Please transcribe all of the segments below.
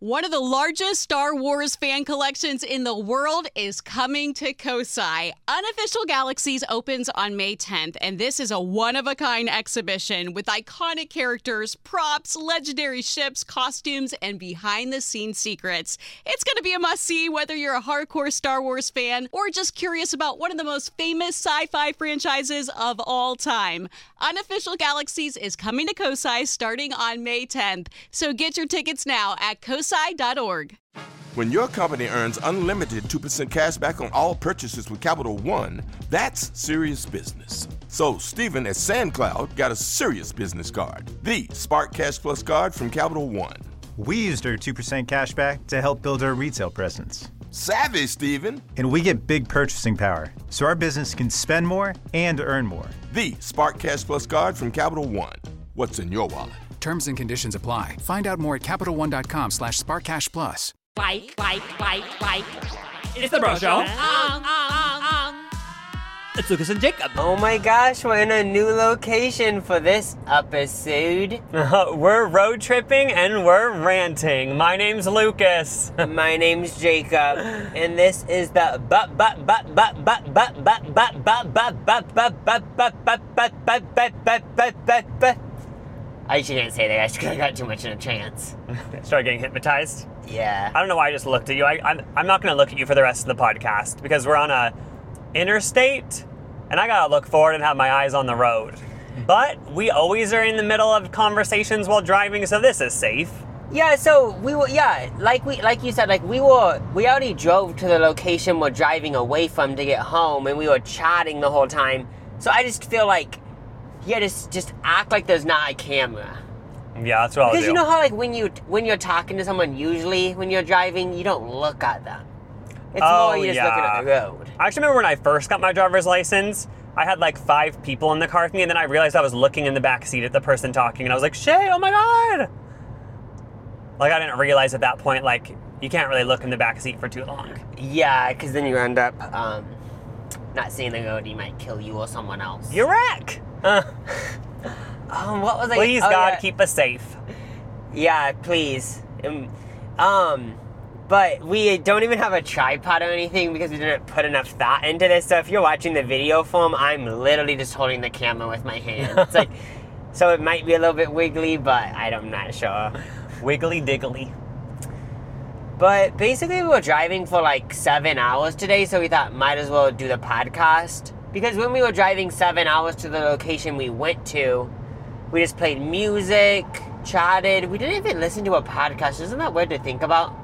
One of the largest Star Wars fan collections in the world is coming to Kosai. Unofficial Galaxies opens on May 10th, and this is a one-of-a-kind exhibition with iconic characters, props, legendary ships, costumes, and behind-the-scenes secrets. It's going to be a must-see whether you're a hardcore Star Wars fan or just curious about one of the most famous sci-fi franchises of all time. Unofficial Galaxies is coming to Kosai starting on May 10th, so get your tickets now at kosai.org. When your company earns unlimited 2% cash back on all purchases with Capital One, that's serious business. So Stephen at SandCloud got a serious business card, the Spark Cash Plus card from Capital One. We used our 2% cash back to help build our retail presence. Savvy, Stephen. And we get big purchasing power, so our business can spend more and earn more. The Spark Cash Plus card from Capital One. What's in your wallet? Terms and conditions apply. Find out more at CapitalOne.com/SparkCashPlus. Like. It's the Bro Show. It's Lucas and Jacob. Oh my gosh, we're in a new location for this episode. We're road tripping and we're ranting. My name's Lucas. My name's Jacob, and this is the I shouldn't say that. I got too much in a trance. Started getting hypnotized. Yeah. I don't know why I just looked at you. I'm not going to look at you for the rest of the podcast because we're on a interstate and I got to look forward and have my eyes on the road. But we always are in the middle of conversations while driving, so this is safe. Yeah, so like you said, we already drove to the location we're driving away from to get home, and we were chatting the whole time. So I just feel like, just act like there's not a camera. Yeah, that's what I'll do. Because you know how when you're talking to someone, usually when you're driving, you don't look at them. It's more you're just looking at the road. I actually remember when I first got my driver's license, I had 5 people in the car with me, and then I realized I was looking in the back seat at the person talking, and I was like, Shay, oh my God! I didn't realize at that point, you can't really look in the back seat for too long. Yeah, because then you end up not seeing the road, he might kill you or someone else. You wreck! What was I... Please, God, keep us safe. Yeah, please. But we don't even have a tripod or anything because we didn't put enough thought into this. So if you're watching the video form, I'm literally just holding the camera with my hand. It's so it might be a little bit wiggly, but I'm not sure. Wiggly diggly. But basically we were driving for 7 hours today, so we thought might as well do the podcast. Because when we were driving 7 hours to the location we went to, we just played music, chatted. We didn't even listen to a podcast. Isn't that weird to think about?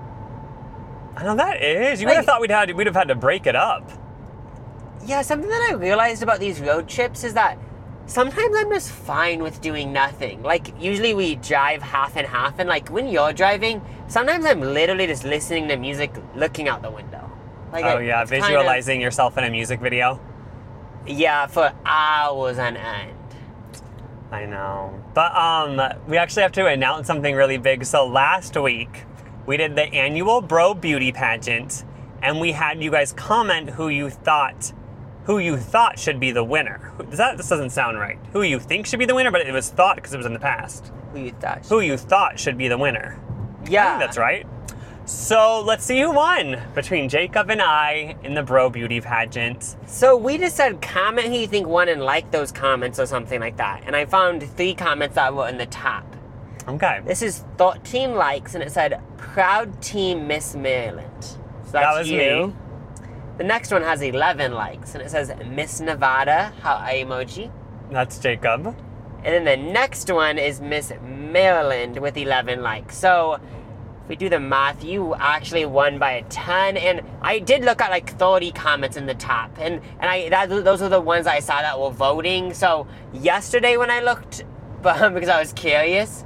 I know that is. You would have thought we'd have had to break it up. Yeah, something that I realized about these road trips is that sometimes I'm just fine with doing nothing. Usually we drive half and half, and when you're driving, sometimes I'm literally just listening to music, looking out the window. Visualizing yourself in a music video. Yeah, for hours on end. I know. But we actually have to announce something really big. So last week, we did the annual Bro Beauty Pageant, and we had you guys comment who you thought should be the winner. This doesn't sound right. Who you think should be the winner, but it was thought because it was in the past. Who you thought should be the winner. Yeah. I think that's right. So let's see who won between Jacob and I in the Bro Beauty Pageant. So we just said comment who you think won and like those comments or something like that. And I found 3 comments that were in the top. Okay. This is 13 likes, and it said, Proud Team Miss Maryland. So that was you. me. The next one has 11 likes, and it says Miss Nevada, emoji. That's Jacob. And then the next one is Miss Maryland with 11 likes. So if we do the math, you actually won by a ton. And I did look at 30 comments in the top, and those are the ones I saw that were voting. So yesterday when I looked, because I was curious,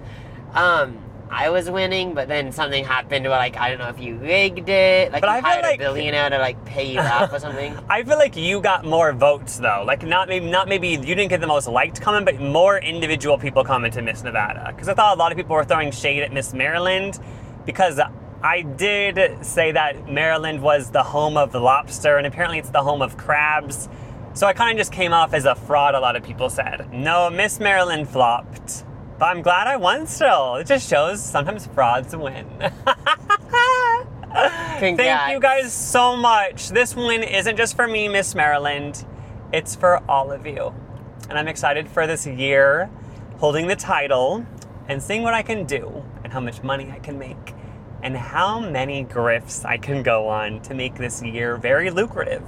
I was winning, but then something happened where I don't know if you rigged it, but you I hired a billionaire to pay you off or something. I feel like you got more votes though. Not maybe you didn't get the most liked comment, but more individual people commented Miss Nevada. Because I thought a lot of people were throwing shade at Miss Maryland, because I did say that Maryland was the home of the lobster, and apparently it's the home of crabs. So I kind of just came off as a fraud, a lot of people said. No, Miss Maryland flopped. But I'm glad I won still. It just shows sometimes frauds win. Thank you guys so much. This win isn't just for me, Miss Maryland. It's for all of you. And I'm excited for this year holding the title and seeing what I can do and how much money I can make and how many grifts I can go on to make this year very lucrative.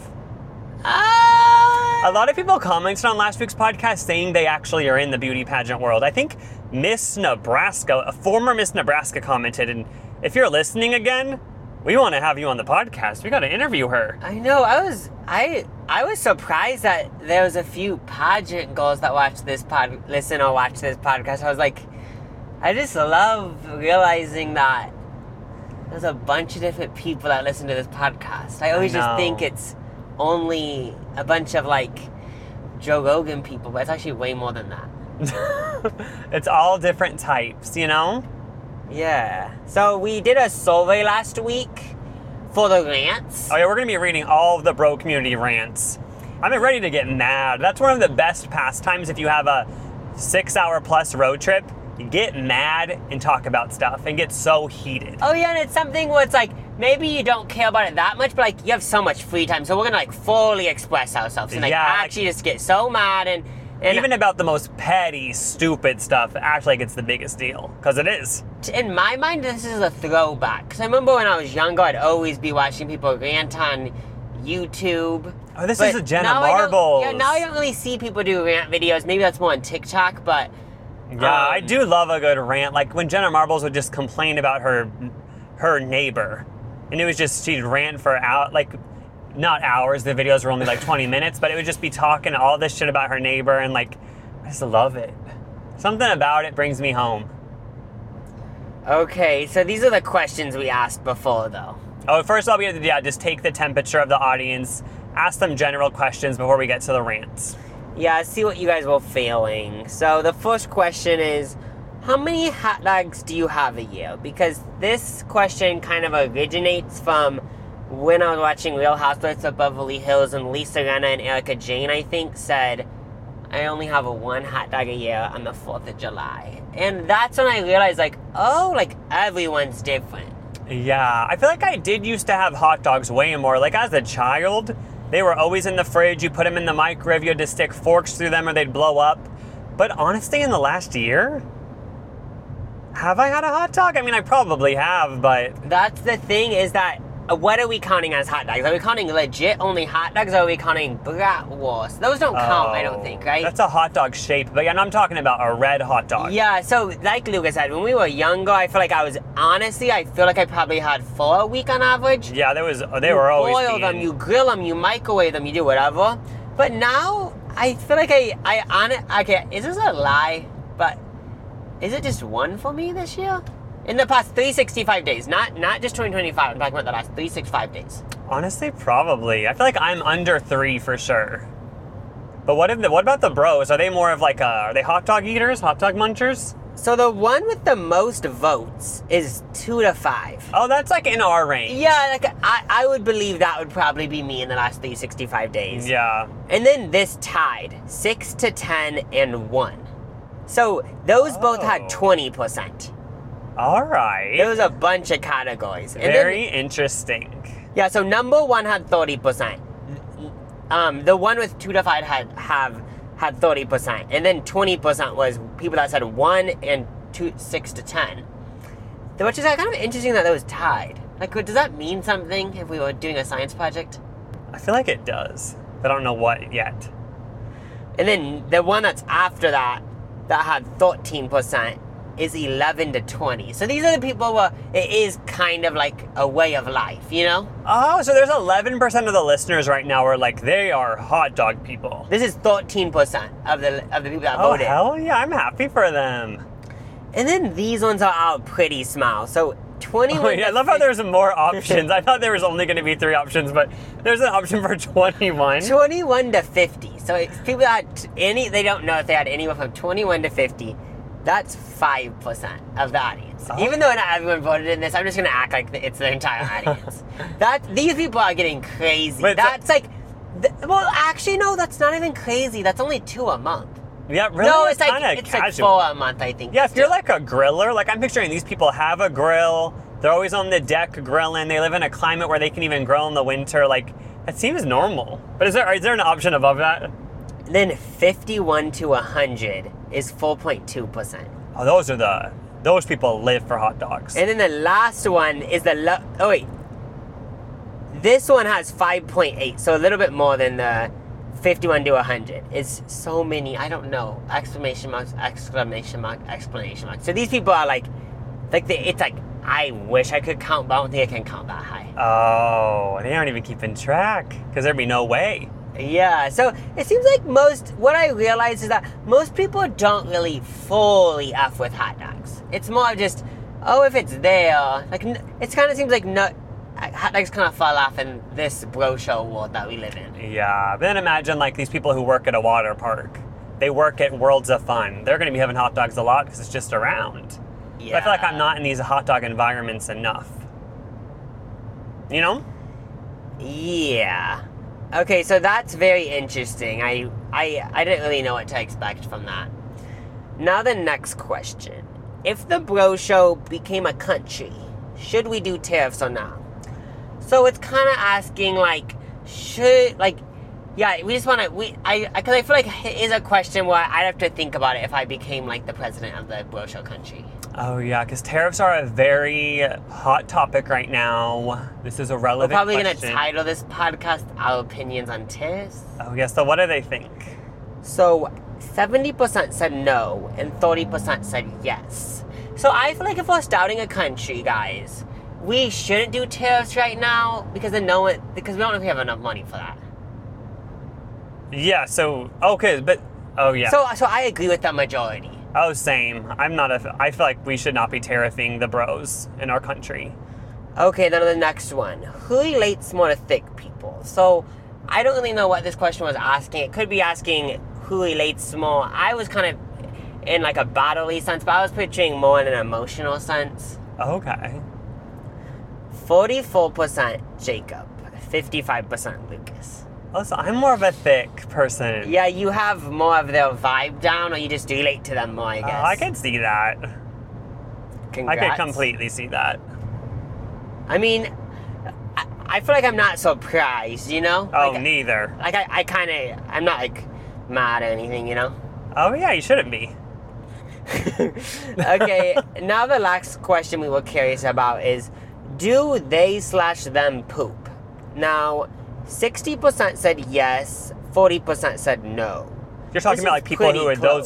A lot of people commented on last week's podcast saying they actually are in the beauty pageant world. I think Miss Nebraska, a former Miss Nebraska, commented, and if you're listening again, we want to have you on the podcast. We got to interview her. I know. I was surprised that there was a few pageant girls that watch this listen or watch this podcast. I was like, I just love realizing that there's a bunch of different people that listen to this podcast. I always just think it's only a bunch of like Joe Rogan people, but it's actually way more than that. It's all different types, you know? Yeah. So we did a survey last week for the rants. Oh yeah, we're going to be reading all of the bro community rants. I'm ready to get mad. That's one of the best pastimes if you have a 6-hour plus road trip. You get mad and talk about stuff and get so heated. Oh yeah, and it's something where it's like, maybe you don't care about it that much, but like you have so much free time, so we're gonna like fully express ourselves and like actually just get so mad and even about the most petty, stupid stuff, actually like it's the biggest deal, because it is. In my mind, this is a throwback, because I remember when I was younger, I'd always be watching people rant on YouTube. Oh, this is a Jenna Marbles. Yeah, now I don't really see people do rant videos. Maybe that's more on TikTok, but yeah, I do love a good rant. Like when Jenna Marbles would just complain about her neighbor. And it was just, she'd rant for not hours, the videos were only like 20 minutes, but it would just be talking all this shit about her neighbor and like, I just love it. Something about it brings me home. Okay, so these are the questions we asked before though. Oh, first of all, we had to just take the temperature of the audience, ask them general questions before we get to the rants. Yeah, see what you guys were feeling. So the first question is, how many hot dogs do you have a year? Because this question kind of originates from when I was watching Real Housewives of Beverly Hills and Lisa Rinna and Erica Jane, I think, said, I only have one hot dog a year on the 4th of July. And that's when I realized, like, oh, like, everyone's different. Yeah, I feel like I did used to have hot dogs way more. Like, as a child, they were always in the fridge. You put them in the microwave, you had to stick forks through them or they'd blow up. But honestly, in the last year, have I had a hot dog? I mean, I probably have, but... That's the thing, is that, what are we counting as hot dogs? Are we counting legit only hot dogs, or are we counting bratwurst? Those don't count, I don't think, right? That's a hot dog shape, but yeah, I'm talking about a red hot dog. Yeah, so like Lucas said, when we were younger, I feel like I feel like I probably had 4 a week on average. Yeah, they were always You boil them, you grill them, you microwave them, you do whatever. But now, I feel like okay, is this a lie? But is it just 1 for me this year? In the past 365 days, not just 2025, I'm talking about the last 365 days. Honestly, probably. I feel like I'm under 3 for sure. But what about the bros? Are they more of like are they hot dog eaters, hot dog munchers? So the one with the most votes is 2 to 5. Oh, that's like in our range. Yeah, like I would believe that would probably be me in the last 365 days. Yeah. And then this tied 6 to 10 and 1. So those both had 20%. All right. There was a bunch of categories. Very interesting. Yeah, so number 1 had 30%. The one with 2 to 5 had 30%. And then 20% was people that said 1 and 6 to 10. Which is kind of interesting that was tied. Like, does that mean something if we were doing a science project? I feel like it does. I don't know what yet. And then the one that's after that had 13%. Is 11 to 20. So these are the people where it is kind of like a way of life, you know? Oh, so there's 11% of the listeners right now are like, they are hot dog people. This is 13% of the people that voted. Oh, hell yeah, I'm happy for them. And then these ones are out pretty small. So 21 Oh, yeah, I love how there's more options. I thought there was only going to be 3 options, but there's an option for 21. 21 to 50. So it's people that had they don't know if they had anywhere from 21 to 50. That's 5% of the audience. Oh. Even though not everyone voted in this, I'm just going to act like it's the entire audience. These people are getting crazy. Wait, that's well, actually, no, that's not even crazy. That's only 2 a month. Yeah, really? No, it's kinda like casual. 4 a month, I think. Yeah, if you're like a griller, like I'm picturing these people have a grill. They're always on the deck grilling. They live in a climate where they can even grill in the winter. Like, that seems normal. But is there an option above that? Then 51 to 100 is 4.2%. Oh, those people live for hot dogs. And then the last one is oh wait. This one has 5.8, so a little bit more than the 51 to 100. It's so many, I don't know. Exclamation marks, exclamation mark, explanation mark. So these people are it's like, I wish I could count, but I don't think I can count that high. Oh, they aren't even keeping track, because there'd be no way. Yeah, so it seems like what I realize is that most people don't really fully F with hot dogs. It's more of just, oh, if it's there, like, it kind of seems like hot dogs kind of fall off in this bro show world that we live in. Yeah, but then imagine like these people who work at a water park. They work at Worlds of Fun. They're going to be having hot dogs a lot because it's just around. Yeah. But I feel like I'm not in these hot dog environments enough. You know? Yeah. Okay, so that's very interesting. I didn't really know what to expect from that. Now the next question. If the bro show became a country, should we do tariffs or not? So it's kind of asking like, yeah, we just want to, because I feel like it is a question where I'd have to think about it if I became like the president of the bro show country. Oh yeah, because tariffs are a very hot topic right now. This is a relevant We're probably question. going to title this podcast Our Opinions on Tariffs. Oh yeah, so what do they think? So 70% said no and 30% said yes. So I feel like if we're starting a country, guys, we shouldn't do tariffs right now because we don't know if we have enough money for that. Yeah, so, okay, but, oh yeah. So I agree with the majority. Oh, same. I feel like we should not be tariffing the bros in our country. Okay, then the next one. Who relates more to thick people? So I don't really know what this question was asking. It could be asking who relates more. I was kind of in like a bodily sense, but I was picturing more in an emotional sense. Okay. 44% Jacob, 55% Lucas. Oh, so I'm more of a thick person. Yeah, you have more of their vibe down, or you just relate to them more, I guess. I can see that. Congrats. I could completely see that. I mean, I feel like I'm not surprised, you know? Oh, like, neither. Like, I'm not, like, mad or anything, you know? Oh, yeah, you shouldn't be. Okay, now the last question we were curious about is, do they/them poop? Now, 60% said yes, 40% said no. You're talking This about is like people who are pretty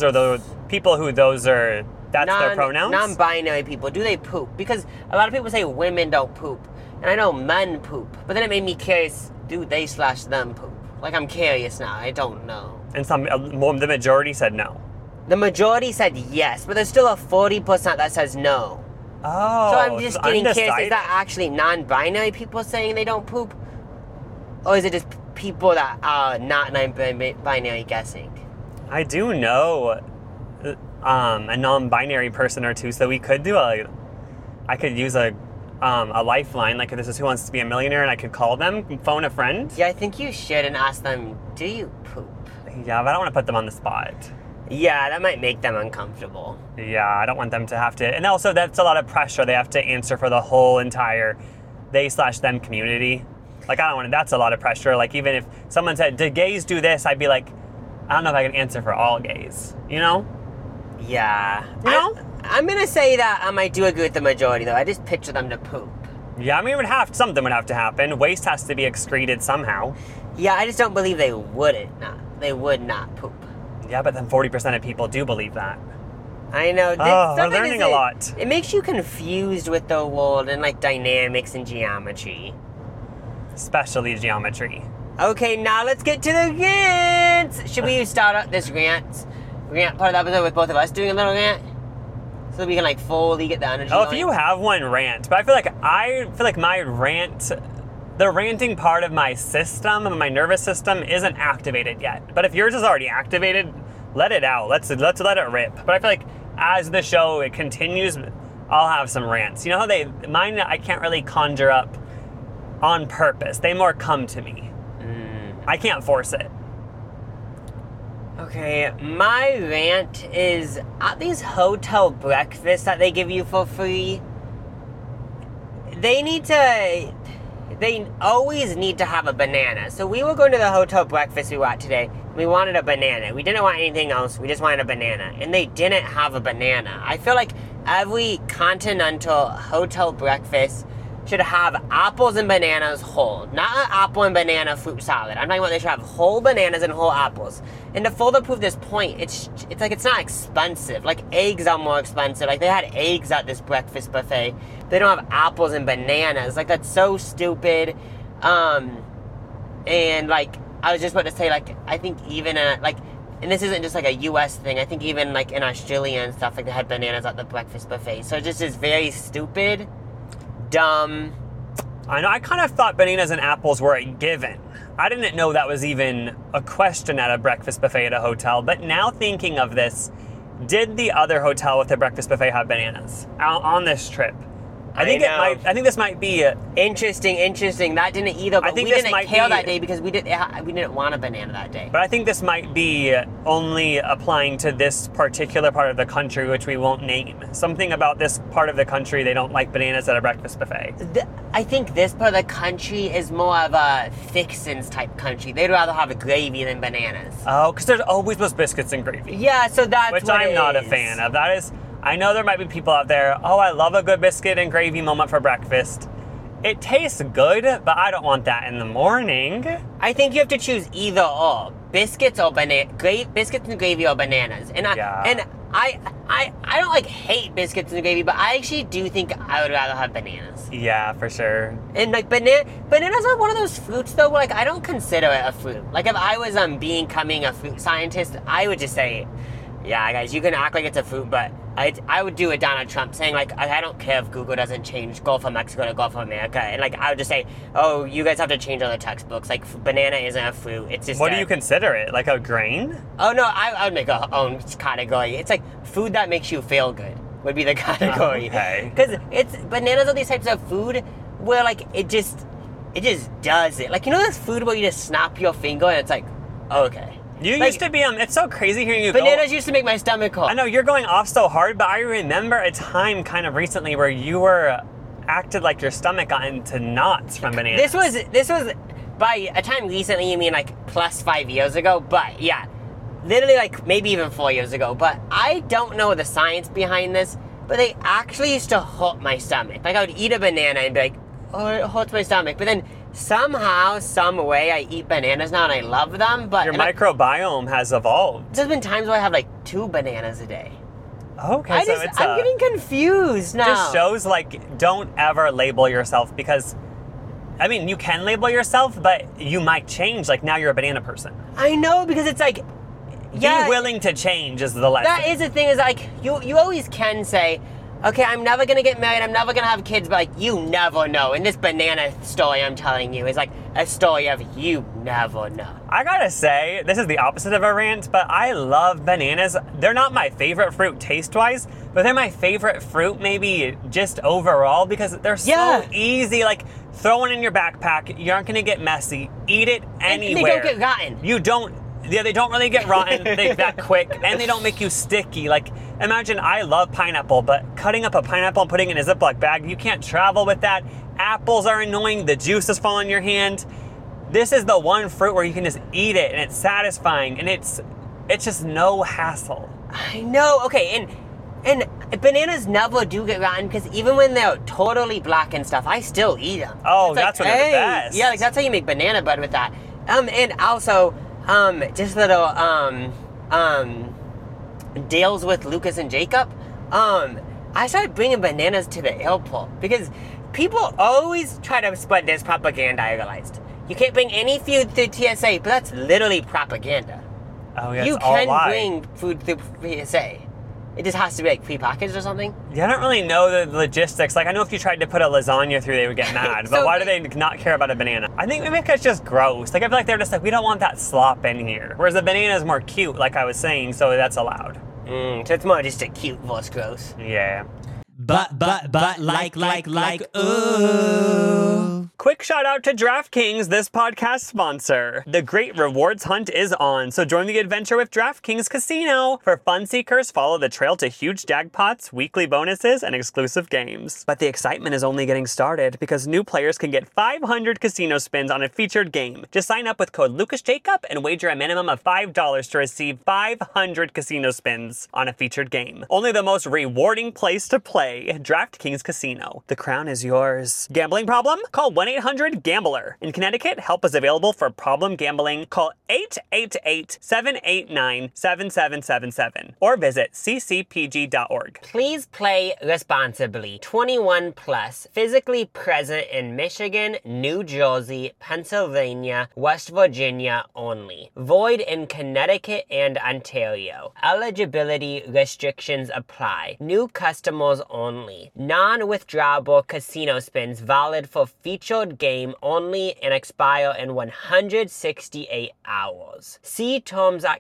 that's their pronouns? Non-binary people, do they poop? Because a lot of people say women don't poop. And I know men poop. But then it made me curious, do they/them poop? Like, I'm curious now, I don't know. And the majority said no. The majority said yes, but there's still a 40% that says no. Oh, So I'm just getting curious, undecided. is that actually non-binary people saying they don't poop? Or is it just people that are not non-binary guessing? I do know a non-binary person or two, so we could do I could use a lifeline, like if this is Who Wants to Be a Millionaire, and I could call them, phone a friend. Yeah, I think you should, and ask them, do you poop? Yeah, but I don't want to put them on the spot. Yeah, that might make them uncomfortable. Yeah, I don't want them to have to, and also that's a lot of pressure. They have to answer for the whole entire they/them community. Like, I don't want to, that's a lot of pressure. Like, even if someone said, do gays do this? I'd be like, I don't know if I can answer for all gays, you know? Yeah. You know? I'm gonna say that I do agree with the majority, though. I just picture them to poop. Yeah, I mean, something would have to happen. Waste has to be excreted somehow. Yeah, I just don't believe they would not poop. Yeah, but then 40% of people do believe that. I know. We're learning a lot. It makes you confused with the world and like dynamics and geometry. Especially geometry. Okay, now let's get to the rants. Should we start up this rant part of the episode with both of us doing a little rant? So that we can like fully get the energy Oh, going? if you have one, rant. But I feel like my rant, the ranting part of my system, of my nervous system, isn't activated yet. But if yours is already activated, let it out. Let's let it rip. But I feel like as the show it continues, I'll have some rants. You know how mine I can't really conjure up on purpose. They more come to me. I can't force it. Okay, my rant is at these hotel breakfasts that they give you for free, they always need to have a banana. So we were going to the hotel breakfast we were at today. We wanted a banana. We didn't want anything else. We just wanted a banana. And they didn't have a banana. I feel like every continental hotel breakfast should have apples and bananas whole. Not an apple and banana fruit salad. I'm talking about they should have whole bananas and whole apples. And to further prove this point, it's like it's not expensive. Like eggs are more expensive. Like they had eggs at this breakfast buffet. They don't have apples and bananas. Like that's so stupid. And like I was just about to say, like I think even and this isn't just like a US thing. I think even like in Australia and stuff, like they had bananas at the breakfast buffet. So it just is very stupid. Dumb. I know, I kind of thought bananas and apples were a given. I didn't know that was even a question at a breakfast buffet at a hotel, but now thinking of this, did the other hotel with the breakfast buffet have bananas on this trip? I think this might be interesting. That didn't either. But I think we this didn't might care be, that day because we didn't want a banana that day. But I think this might be only applying to this particular part of the country, which we won't name. Something about this part of the country, they don't like bananas at a breakfast buffet. I think this part of the country is more of a fixins type country. They'd rather have a gravy than bananas. Oh, because there's always those biscuits and gravy. Yeah, so that's which what I'm not a fan of. That is. I know there might be people out there, oh, I love a good biscuit and gravy moment for breakfast. It tastes good, but I don't want that in the morning. I think you have to choose either or. Biscuits or biscuits and gravy or bananas. And I don't like hate biscuits and gravy, but I actually do think I would rather have bananas. Yeah, for sure. And like bananas are one of those fruits though, where, like I don't consider it a fruit. Like if I was becoming a fruit scientist, I would just say, yeah, guys, you can act like it's a fruit, but I would do a Donald Trump saying, like, I don't care if Google doesn't change Gulf of Mexico to Gulf of America. And, like, I would just say, oh, you guys have to change all the textbooks. Like, banana isn't a fruit. It's just What do you consider it? Like a grain? Oh, no, I would make a own category. It's like food that makes you feel good would be the category. Okay. Because bananas are these types of food where, like, it just does it. Like, you know this food where you just snap your finger and it's like, okay. You used to be it's so crazy hearing you bananas used to make my stomach hurt. I know, you're going off so hard, but I remember a time kind of recently where you were acted like your stomach got into knots from bananas. This was by a time recently, you mean like plus 5 years ago, but yeah. Literally like maybe even 4 years ago, but I don't know the science behind this, but they actually used to hurt my stomach. Like I would eat a banana and be like, oh, it hurts my stomach, but then somehow, some way, I eat bananas now and I love them, but... Your microbiome has evolved. There's been times where I have like 2 bananas a day. Okay, I'm getting confused now. Just shows like, don't ever label yourself because, I mean, you can label yourself, but you might change. Like now you're a banana person. I know, because it's like... Yeah, be willing to change is the lesson. That is the thing, is like, you always can say, okay, I'm never gonna get married, I'm never gonna have kids, but like, you never know. And this banana story I'm telling you is like a story of you never know. I gotta say, this is the opposite of a rant, but I love bananas. They're not my favorite fruit taste-wise, but they're my favorite fruit maybe just overall because they're so easy. Like, throw one in your backpack, you aren't gonna get messy, eat it anywhere. And they don't get rotten. They don't really get rotten that quick, and they don't make you sticky. Like, imagine I love pineapple, but cutting up a pineapple and putting it in a Ziploc bag, you can't travel with that. Apples are annoying, the juice is falling in your hand. This is the one fruit where you can just eat it, and it's satisfying, and it's just no hassle. I know, okay, and bananas never do get rotten, because even when they're totally black and stuff, I still eat them. Oh, that's when they're the best. Yeah, like that's how you make banana bread with that. And also... just little, deals with Lucas and Jacob. I started bringing bananas to the airport because people always try to spread this propaganda, I realized. You can't bring any food through TSA, but that's literally propaganda. Oh, yeah, you can bring food through TSA. It just has to be like prepackaged or something? Yeah, I don't really know the logistics. Like, I know if you tried to put a lasagna through, they would get mad. But why do they not care about a banana? I think maybe it's just gross. Like, I feel like they're just like, we don't want that slop in here. Whereas the banana is more cute, like I was saying, so that's allowed. So it's more just a cute versus gross. Yeah. But, like, ooh. Quick quick shout out to DraftKings, this podcast sponsor. The great rewards hunt is on, so join the adventure with DraftKings Casino. For fun seekers, follow the trail to huge jackpots, weekly bonuses, and exclusive games. But the excitement is only getting started because new players can get 500 casino spins on a featured game. Just sign up with code LucasJacob and wager a minimum of $5 to receive 500 casino spins on a featured game. Only the most rewarding place to play, DraftKings Casino. The crown is yours. Gambling problem? Call 1-800-GAMBLER. In Connecticut, help is available for problem gambling. Call 888-789-7777 or visit ccpg.org. Please play responsibly. 21 plus. Physically present in Michigan, New Jersey, Pennsylvania, West Virginia only. Void in Connecticut and Ontario. Eligibility restrictions apply. New customers only. Non-withdrawable casino spins valid for featured game only and expire in 168 hours. See terms at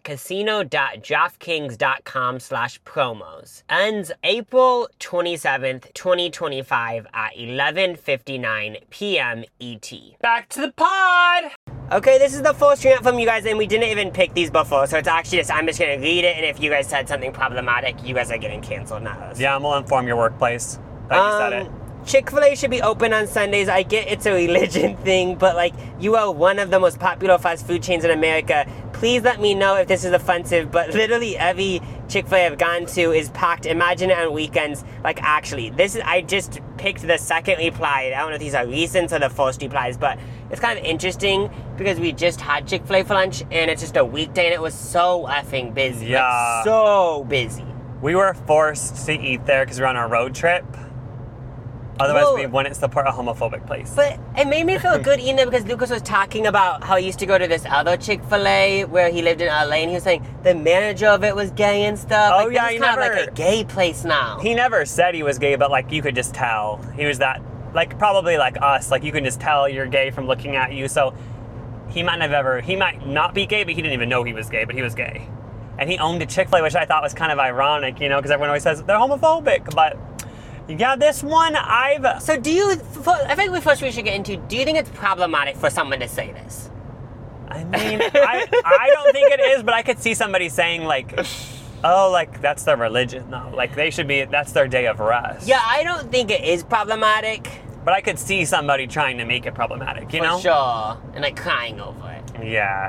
casino.draftkings.com/promos. Ends April 27th, 2025 at 11:59 p.m. ET. Back to the pod! Okay, this is the first rant from you guys, and we didn't even pick these before, so it's actually just, I'm just gonna read it, and if you guys said something problematic, you guys are getting canceled, not us. Yeah, we'll inform your workplace that you said it. Chick-fil-A should be open on Sundays. I get it's a religion thing, but like, you are one of the most popular fast food chains in America. Please let me know if this is offensive, but literally every Chick-fil-A I've gone to is packed. Imagine it on weekends. Like, actually, I just picked the second reply. I don't know if these are recent or the first replies, but it's kind of interesting because we just had Chick-fil-A for lunch, and it's just a weekday, and it was so effing busy. Yeah. Like, so busy. We were forced to eat there because we were on our road trip. Otherwise, we wouldn't support a homophobic place. But it made me feel good eating there because Lucas was talking about how he used to go to this other Chick-fil-A where he lived in LA, and he was saying the manager of it was gay and stuff. Oh, like, yeah, this is kind of like a gay place now. He never said he was gay, but like you could just tell. He was that, like probably like us, like you can just tell you're gay from looking at you. So he might not be gay, but he didn't even know he was gay, but he was gay. And he owned a Chick-fil-A, which I thought was kind of ironic, you know, because everyone always says they're homophobic, but yeah, this one So do you, I think we should get into, do you think it's problematic for someone to say this? I mean, I don't think it is, but I could see somebody saying like, oh, like that's their religion. No, like that's their day of rest. Yeah, I don't think it is problematic. But I could see somebody trying to make it problematic, you know? For sure. And like crying over it. Yeah.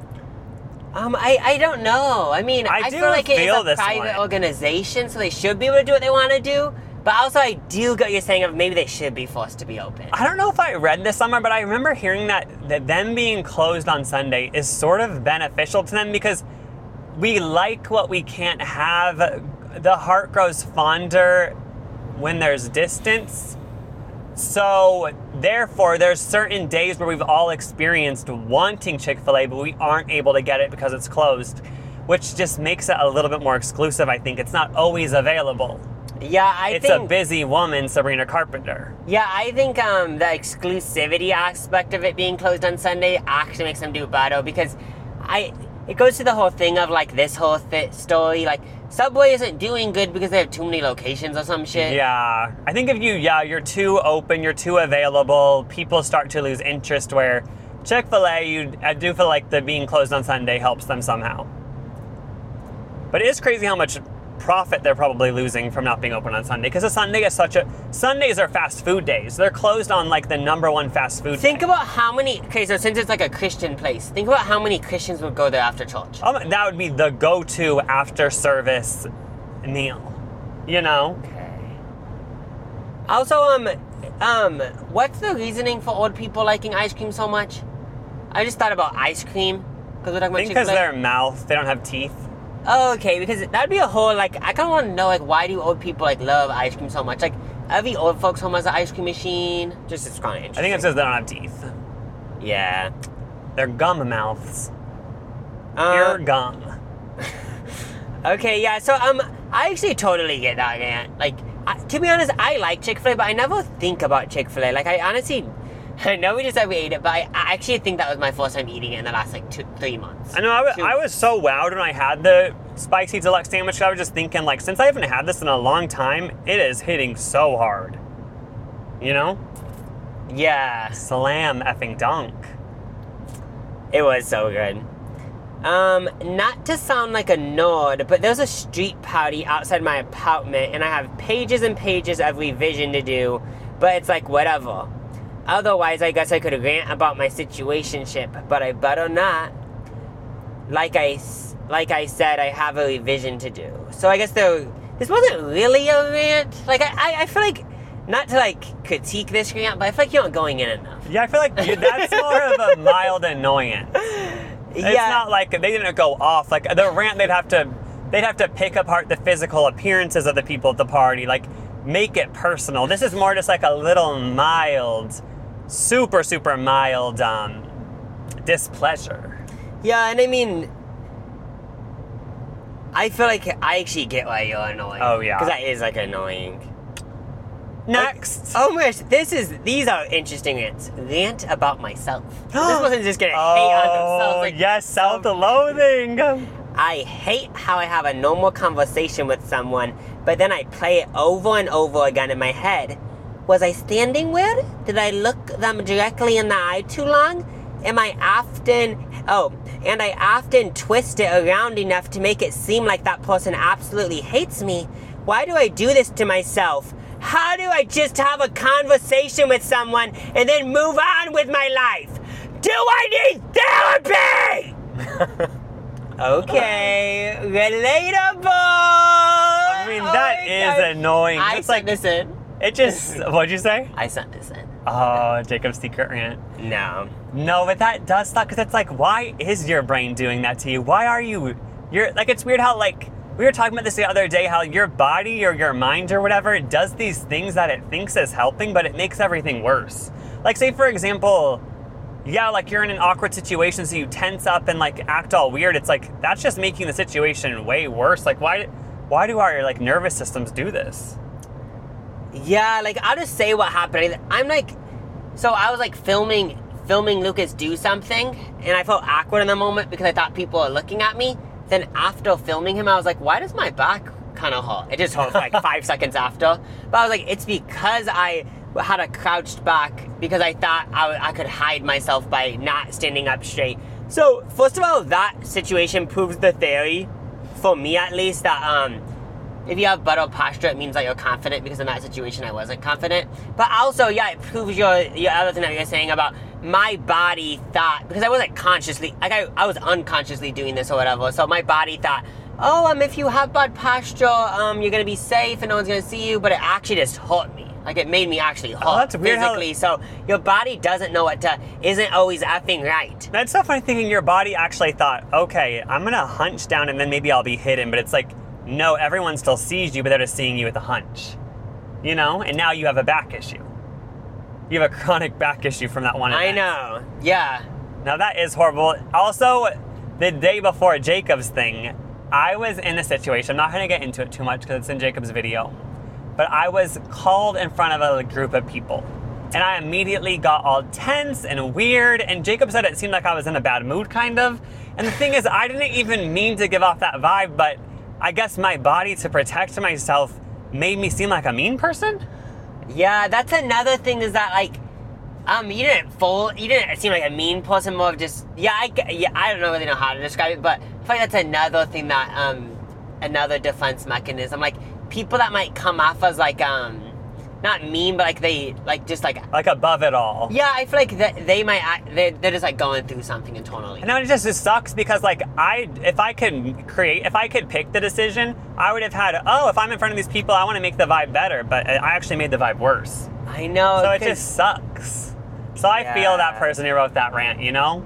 I don't know. I mean, I feel like it is a private organization, so they should be able to do what they want to do. But also, I do get what you're saying of maybe they should be forced to be open. I don't know if I read this somewhere, but I remember hearing that them being closed on Sunday is sort of beneficial to them because we like what we can't have. The heart grows fonder when there's distance. So, therefore, there's certain days where we've all experienced wanting Chick-fil-A, but we aren't able to get it because it's closed, which just makes it a little bit more exclusive, I think. It's not always available. Yeah, It's a busy woman, Sabrina Carpenter. Yeah, I think the exclusivity aspect of it being closed on Sunday actually makes them do better because it goes to the whole thing of like this whole story, like Subway isn't doing good because they have too many locations or some shit. Yeah, I think if you're too open, you're too available, people start to lose interest where Chick-fil-A, I do feel like the being closed on Sunday helps them somehow. But it is crazy how much profit they're probably losing from not being open on Sunday because Sundays are fast food days. They're closed on like the #1 fast food Think day. about how many, so since it's like a Christian place, think about how many Christians would go there after church. That would be the go-to after service meal, you know? Okay. Also, what's the reasoning for old people liking ice cream so much? I just thought about ice cream because we're talking about I think because Chick-fil-A. their mouth, they don't have teeth. Oh, okay, because that'd be a whole, like, I kind of want to know, like, why do old people, like, love ice cream so much? Like, every old folks home has an ice cream machine. Just, it's kind of interesting. I think it's because they don't have teeth. Yeah. They're gum mouths. Pure gum. Okay, yeah, so, I actually totally get that, man. Like, to be honest, I like Chick-fil-A, but I never think about Chick-fil-A. Like, I honestly, I know we just said we ate it, but I actually think that was my first time eating it in the last, like, 3 months. I know, I was so wowed when I had the spicy deluxe sandwich. I was just thinking, like, since I haven't had this in a long time, it is hitting so hard. You know? Yeah. Slam effing dunk. It was so good. Not to sound like a nerd, but there's a street party outside my apartment, and I have pages and pages of revision to do, but it's like, whatever. Otherwise, I guess I could rant about my situationship, but I better not. Like I said, I have a revision to do. So I guess this wasn't really a rant. Like, I feel like, not to like critique this rant, but I feel like you're not going in enough. Yeah, I feel like that's more of a mild annoyance. It's not like they didn't go off. Like the rant, they'd have to pick apart the physical appearances of the people at the party, like make it personal. This is more just like a little mild, super, super mild displeasure. Yeah, and I mean, I feel like I actually get why you're annoying. Oh, yeah. Because that is like annoying. Next. Oh my gosh, these are interesting rants. Rant about myself. This wasn't just gonna hate on themselves. Like, yes, self-loathing. I hate how I have a normal conversation with someone, but then I play it over and over again in my head. Was I standing weird? Did I look them directly in the eye too long? And I often twist it around enough to make it seem like that person absolutely hates me. Why do I do this to myself? How do I just have a conversation with someone and then move on with my life? Do I need therapy? Okay, relatable. I mean, that is annoying. I It's sent like this in. it just. What'd you say? I sent this in. Oh, Jacob's secret rant. No. No, but that does suck because it's like, why is your brain doing that to you? Why are you're like, it's weird how like. We were talking about this the other day, how your body or your mind or whatever, it does these things that it thinks is helping, but it makes everything worse. Like, say, for example, yeah, like you're in an awkward situation, so you tense up and like act all weird. It's like, that's just making the situation way worse. Like, why do our like nervous systems do this? Yeah, like, I'll just say what happened. I'm like, so I was like filming Lucas do something, and I felt awkward in the moment because I thought people were looking at me. Then after filming him, I was like, why does my back kind of hurt? It just hurt for like 5 seconds after. But I was like, it's because I had a crouched back because I thought I could hide myself by not standing up straight. So, first of all, that situation proves the theory, for me at least, that if you have better posture, it means that you're confident, because in that situation, I wasn't confident. But also, yeah, it proves your other thing that you're saying about my body thought, because I wasn't consciously, like I was unconsciously doing this or whatever, so my body thought, oh, if you have bad posture, you're gonna be safe and no one's gonna see you, but it actually just hurt me. Like, it made me actually hurt that's weird physically, so your body doesn't know isn't always effing right. That's so funny thinking your body actually thought, okay, I'm gonna hunch down and then maybe I'll be hidden, but it's like, no, everyone still sees you, but they're just seeing you with a hunch. You know? And now you have a back issue. You have a chronic back issue from that one event. I know, yeah. Now that is horrible. Also, the day before Jacob's thing, I was in a situation, I'm not gonna get into it too much because it's in Jacob's video, but I was called in front of a group of people. And I immediately got all tense and weird, and Jacob said it seemed like I was in a bad mood, kind of. And the thing is, I didn't even mean to give off that vibe, but I guess my body, to protect myself, made me seem like a mean person? Yeah, that's another thing, is that, like, you didn't seem like a mean person, more of just, I don't really know how to describe it, but I feel like that's another thing that, another defense mechanism. Like, people that might come off as, like, not mean, but, like, they, like, just, like above it all. Yeah, I feel like they're just, like, going through something internally. And it just sucks because, like, if I could pick the decision, I would have had, if I'm in front of these people, I want to make the vibe better, but I actually made the vibe worse. I know. So it just sucks. So I feel that person who wrote that rant, you know?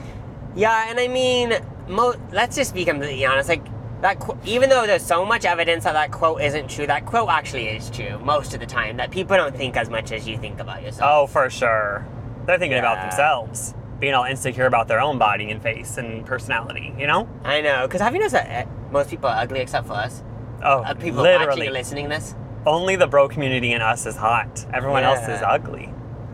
Yeah, and I mean, let's just be completely honest, like, even though there's so much evidence that quote isn't true, that quote actually is true most of the time, that people don't think as much as you think about yourself. Oh, for sure. They're thinking about themselves, being all insecure about their own body and face and personality, you know? I know, because have you noticed that most people are ugly except for us? Oh, people literally. watching and listening to this? Only the bro community and us is hot. Everyone else is ugly.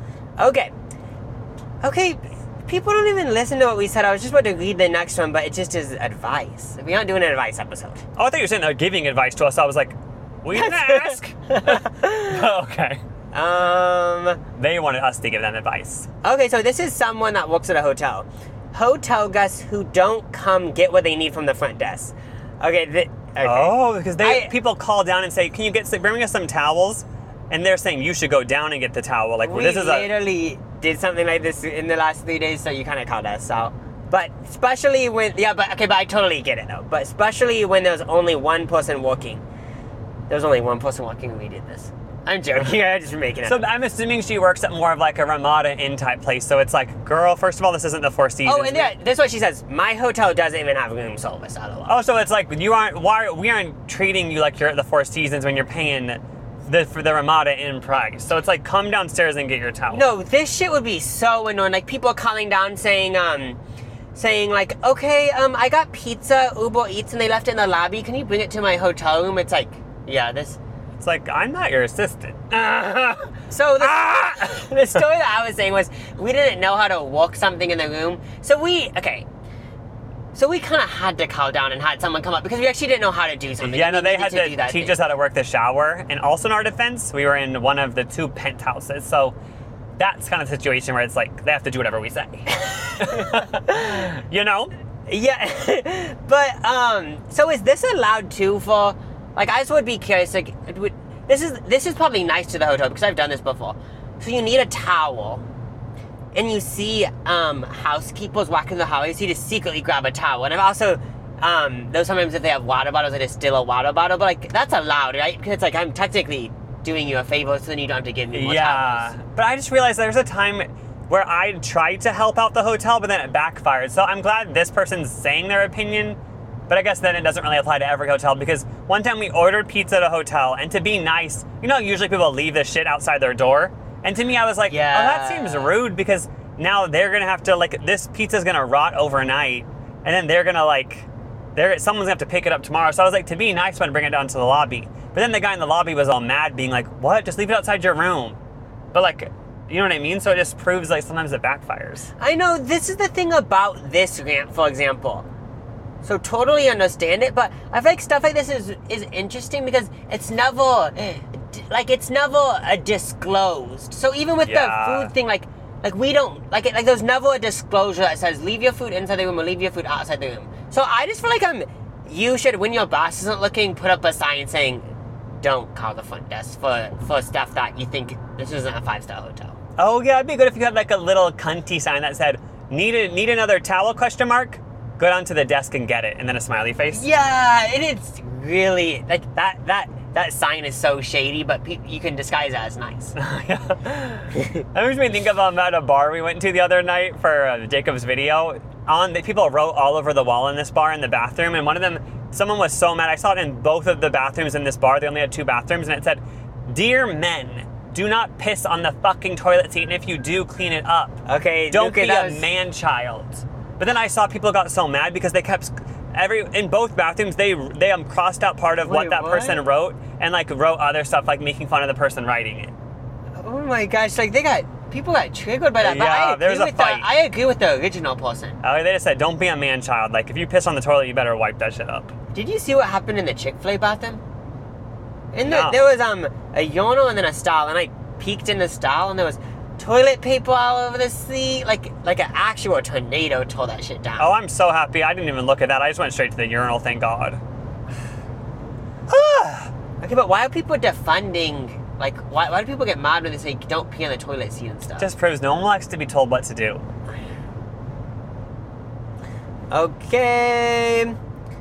Okay, people don't even listen to what we said. I was just about to read the next one, but it just is advice. We're not doing an advice episode. Oh, I thought you were saying they're giving advice to us. I was like, we didn't ask. Okay. They wanted us to give them advice. Okay, so this is someone that works at a hotel. Hotel guests who don't come get what they need from the front desk. Okay. Okay. Oh, because people call down and say, "Can you bring us some towels?" And they're saying you should go down and get the towel. Like we literally did something like this in the last 3 days, so you kind of called us out. But especially when, but I totally get it though. But especially when there's only one person working. There was only one person working when we did this. I'm joking. I'm just making it So up. I'm assuming she works at more of like a Ramada Inn type place. So it's like, girl, first of all, this isn't the Four Seasons. Oh, and that's what she says. My hotel doesn't even have room service at all. Oh, so it's like we aren't treating you like you're at the Four Seasons when you're paying for the Ramada Inn price. So it's like, come downstairs and get your towel. No, this shit would be so annoying. Like people calling down saying like, okay, I got pizza, Uber Eats, and they left it in the lobby. Can you bring it to my hotel room? It's like, yeah, this. It's like, I'm not your assistant. So the story that I was saying was we didn't know how to work something in the room. So we kind of had to call down and had someone come up because we actually didn't know how to do something. Yeah, no, they had do to that teach thing. us how to work the shower. And also in our defense, we were in one of the 2 penthouses. So that's kind of the situation where it's like, they have to do whatever we say. You know? Yeah. But, so is this allowed too for, like, I just would be curious, like, this is probably nice to the hotel because I've done this before. So you need a towel. And you see housekeepers walking the hallway, so you just secretly grab a towel. And I've also, though sometimes if they have water bottles, I just steal a water bottle. But like that's allowed, right? Because it's like I'm technically doing you a favor, so then you don't have to give me more towels. But I just realized there's a time where I tried to help out the hotel, but then it backfired. So I'm glad this person's saying their opinion, but I guess then it doesn't really apply to every hotel because one time we ordered pizza at a hotel, and to be nice, you know, usually people leave the shit outside their door. And to me, I was like, yeah. Oh, that seems rude because now they're going to have to, like, this pizza's going to rot overnight. And then they're going to, like, someone's going to have to pick it up tomorrow. So I was like, to be nice, I'm going to bring it down to the lobby. But then the guy in the lobby was all mad, being like, what? Just leave it outside your room. But, like, you know what I mean? So it just proves, like, sometimes it backfires. I know, this is the thing about this rant, for example. So totally understand it, but I feel like stuff like this is interesting because it's never a disclosed. So even with the food thing, like we don't, like there's never a disclosure that says leave your food inside the room or leave your food outside the room. So I just feel like you should, when your boss isn't looking, put up a sign saying, don't call the front desk for stuff that you think this isn't a 5-star hotel. Oh yeah, it'd be good if you had like a little cunty sign that said, need another towel, ? Go down to the desk and get it, and then a smiley face. Yeah, and it's really, like, that sign is so shady, but you can disguise it as nice. That makes me think of at a bar we went to the other night for Jacob's video. People wrote all over the wall in this bar in the bathroom, and one of them, someone was so mad. I saw it in both of the bathrooms in this bar. They only had 2 bathrooms, and it said, "Dear men, do not piss on the fucking toilet seat, and if you do, clean it up. Don't be a man-child." But then I saw people got so mad because they kept in both bathrooms they crossed out part of what that person wrote and like wrote other stuff like making fun of the person writing it. Oh my gosh! Like people got triggered by that. Yeah, there's a fight. I agree with the original person. They just said, "Don't be a man-child. Like if you piss on the toilet, you better wipe that shit up." Did you see what happened in the Chick-fil-A bathroom? No. There was a urinal and then a stall, and I peeked in the stall and there was toilet paper all over the seat, like an actual tornado tore that shit down. Oh, I'm so happy. I didn't even look at that. I just went straight to the urinal, thank God. Okay, but why are people defunding, like, why do people get mad when they say don't pee on the toilet seat and stuff? Just proves no one likes to be told what to do. Okay.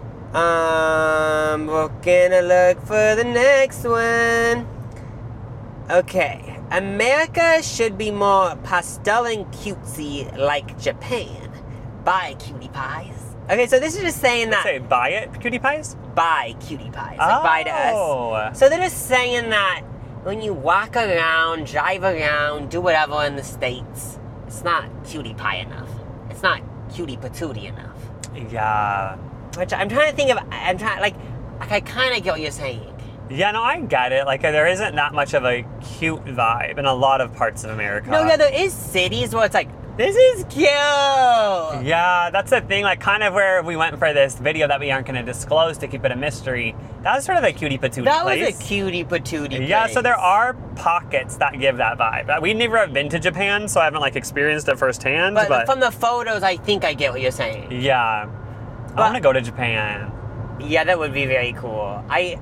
We're gonna look for the next one. Okay. America should be more pastel and cutesy like Japan. Bye, cutie pies. Okay, so this is just saying that... Say buy it, cutie pies? Bye, cutie pies. Like bye to us. So they're just saying that when you walk around, drive around, do whatever in the States, it's not cutie pie enough. It's not cutie patootie enough. Yeah. Which I'm trying to think of... I kind of get what you're saying. Yeah, no, I get it. Like, there isn't that much of a cute vibe in a lot of parts of America. No, yeah, there is cities where it's like This is cute. Yeah, that's the thing, like kind of where we went for this video that we aren't going to disclose to keep it a mystery. That was sort of a cutie patootie That place. was a cutie patootie Yeah, place. so there are pockets that give that vibe. We never have been to Japan, so I haven't like experienced it firsthand. But from the photos, I think I get what you're saying. Yeah, I want to go to Japan. Yeah, that would be very cool. I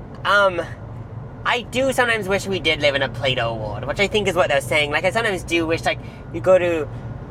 do sometimes wish we did live in a Play-Doh world, which I think is what they're saying. Like, I sometimes do wish, like, you go to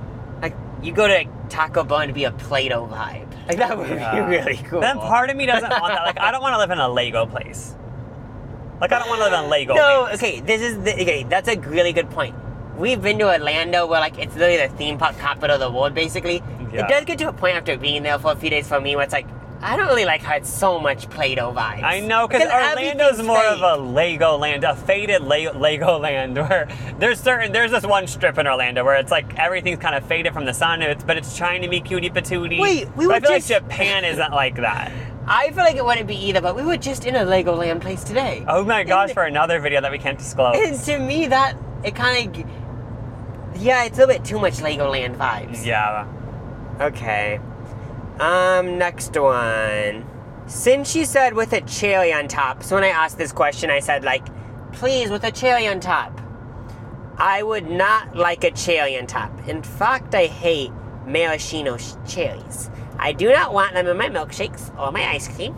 Taco Bell and be a Play-Doh vibe. Like, that would be really cool. Then part of me doesn't want that. Like, I don't want to live in a Lego place. Like, I don't want to live in Lego. No, land. okay, that's a really good point. We've been to Orlando where, like, it's literally the theme park capital of the world, basically. Yeah. It does get to a point after being there for a few days for me where it's like, I don't really like how it's so much Play-Doh vibes. I know, because Orlando's more of a Lego land, a faded Lego land, where there's this one strip in Orlando where it's like everything's kind of faded from the sun, but it's trying to be cutie patootie. Wait, I feel like Japan isn't like that. I feel like it wouldn't be either, but we were just in a Legoland place today. Oh my gosh, for another video that we can't disclose. And to me, it kind of, yeah, it's a little bit too much Legoland vibes. Yeah. Okay. Next one. Since you said with a cherry on top, so when I asked this question, I said, like, please, with a cherry on top. I would not like a cherry on top. In fact, I hate maraschino cherries. I do not want them in my milkshakes or my ice cream.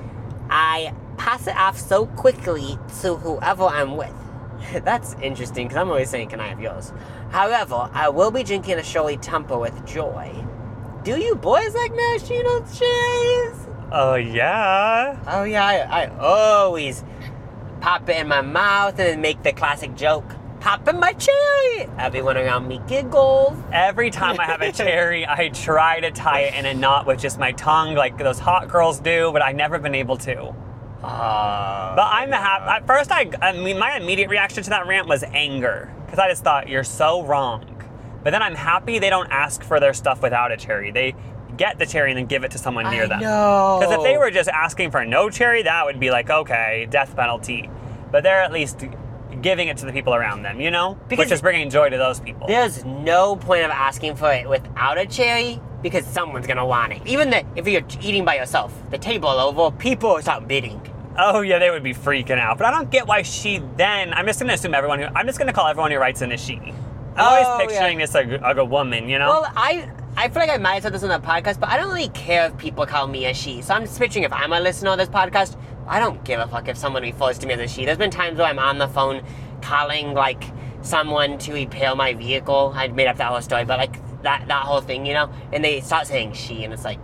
I pass it off so quickly to whoever I'm with. That's interesting, because I'm always saying, can I have yours? However, I will be drinking a Shirley Temple with joy. Do you boys like maraschino cherries? Oh, yeah. Oh, yeah, I always pop it in my mouth and then make the classic joke. Pop in my cherry! Everyone around me giggles. Every time I have a cherry, I try to tie it in a knot with just my tongue, like those hot girls do, but I've never been able to. But I'm happy. At first, I mean, my immediate reaction to that rant was anger, because I just thought, you're so wrong. But then I'm happy they don't ask for their stuff without a cherry. They get the cherry and then give it to someone near them. No. Because if they were just asking for no cherry, that would be like, okay, death penalty. But they're at least giving it to the people around them, you know? Which is bringing joy to those people. There's no point of asking for it without a cherry, because someone's gonna want it. Even if you're eating by yourself, the table over, people start bidding. Oh yeah, they would be freaking out. But I don't get why I'm just gonna assume I'm just gonna call everyone who writes in a she. I'm always picturing this like a woman, you know? Well, I feel like I might have said this on the podcast, but I don't really care if people call me a she. So I'm just picturing if I'm a listener of this podcast, I don't give a fuck if someone refers to me as a she. There's been times where I'm on the phone calling, like, someone to repair my vehicle. I made up that whole story, but, like, that whole thing, you know? And they start saying she, and it's like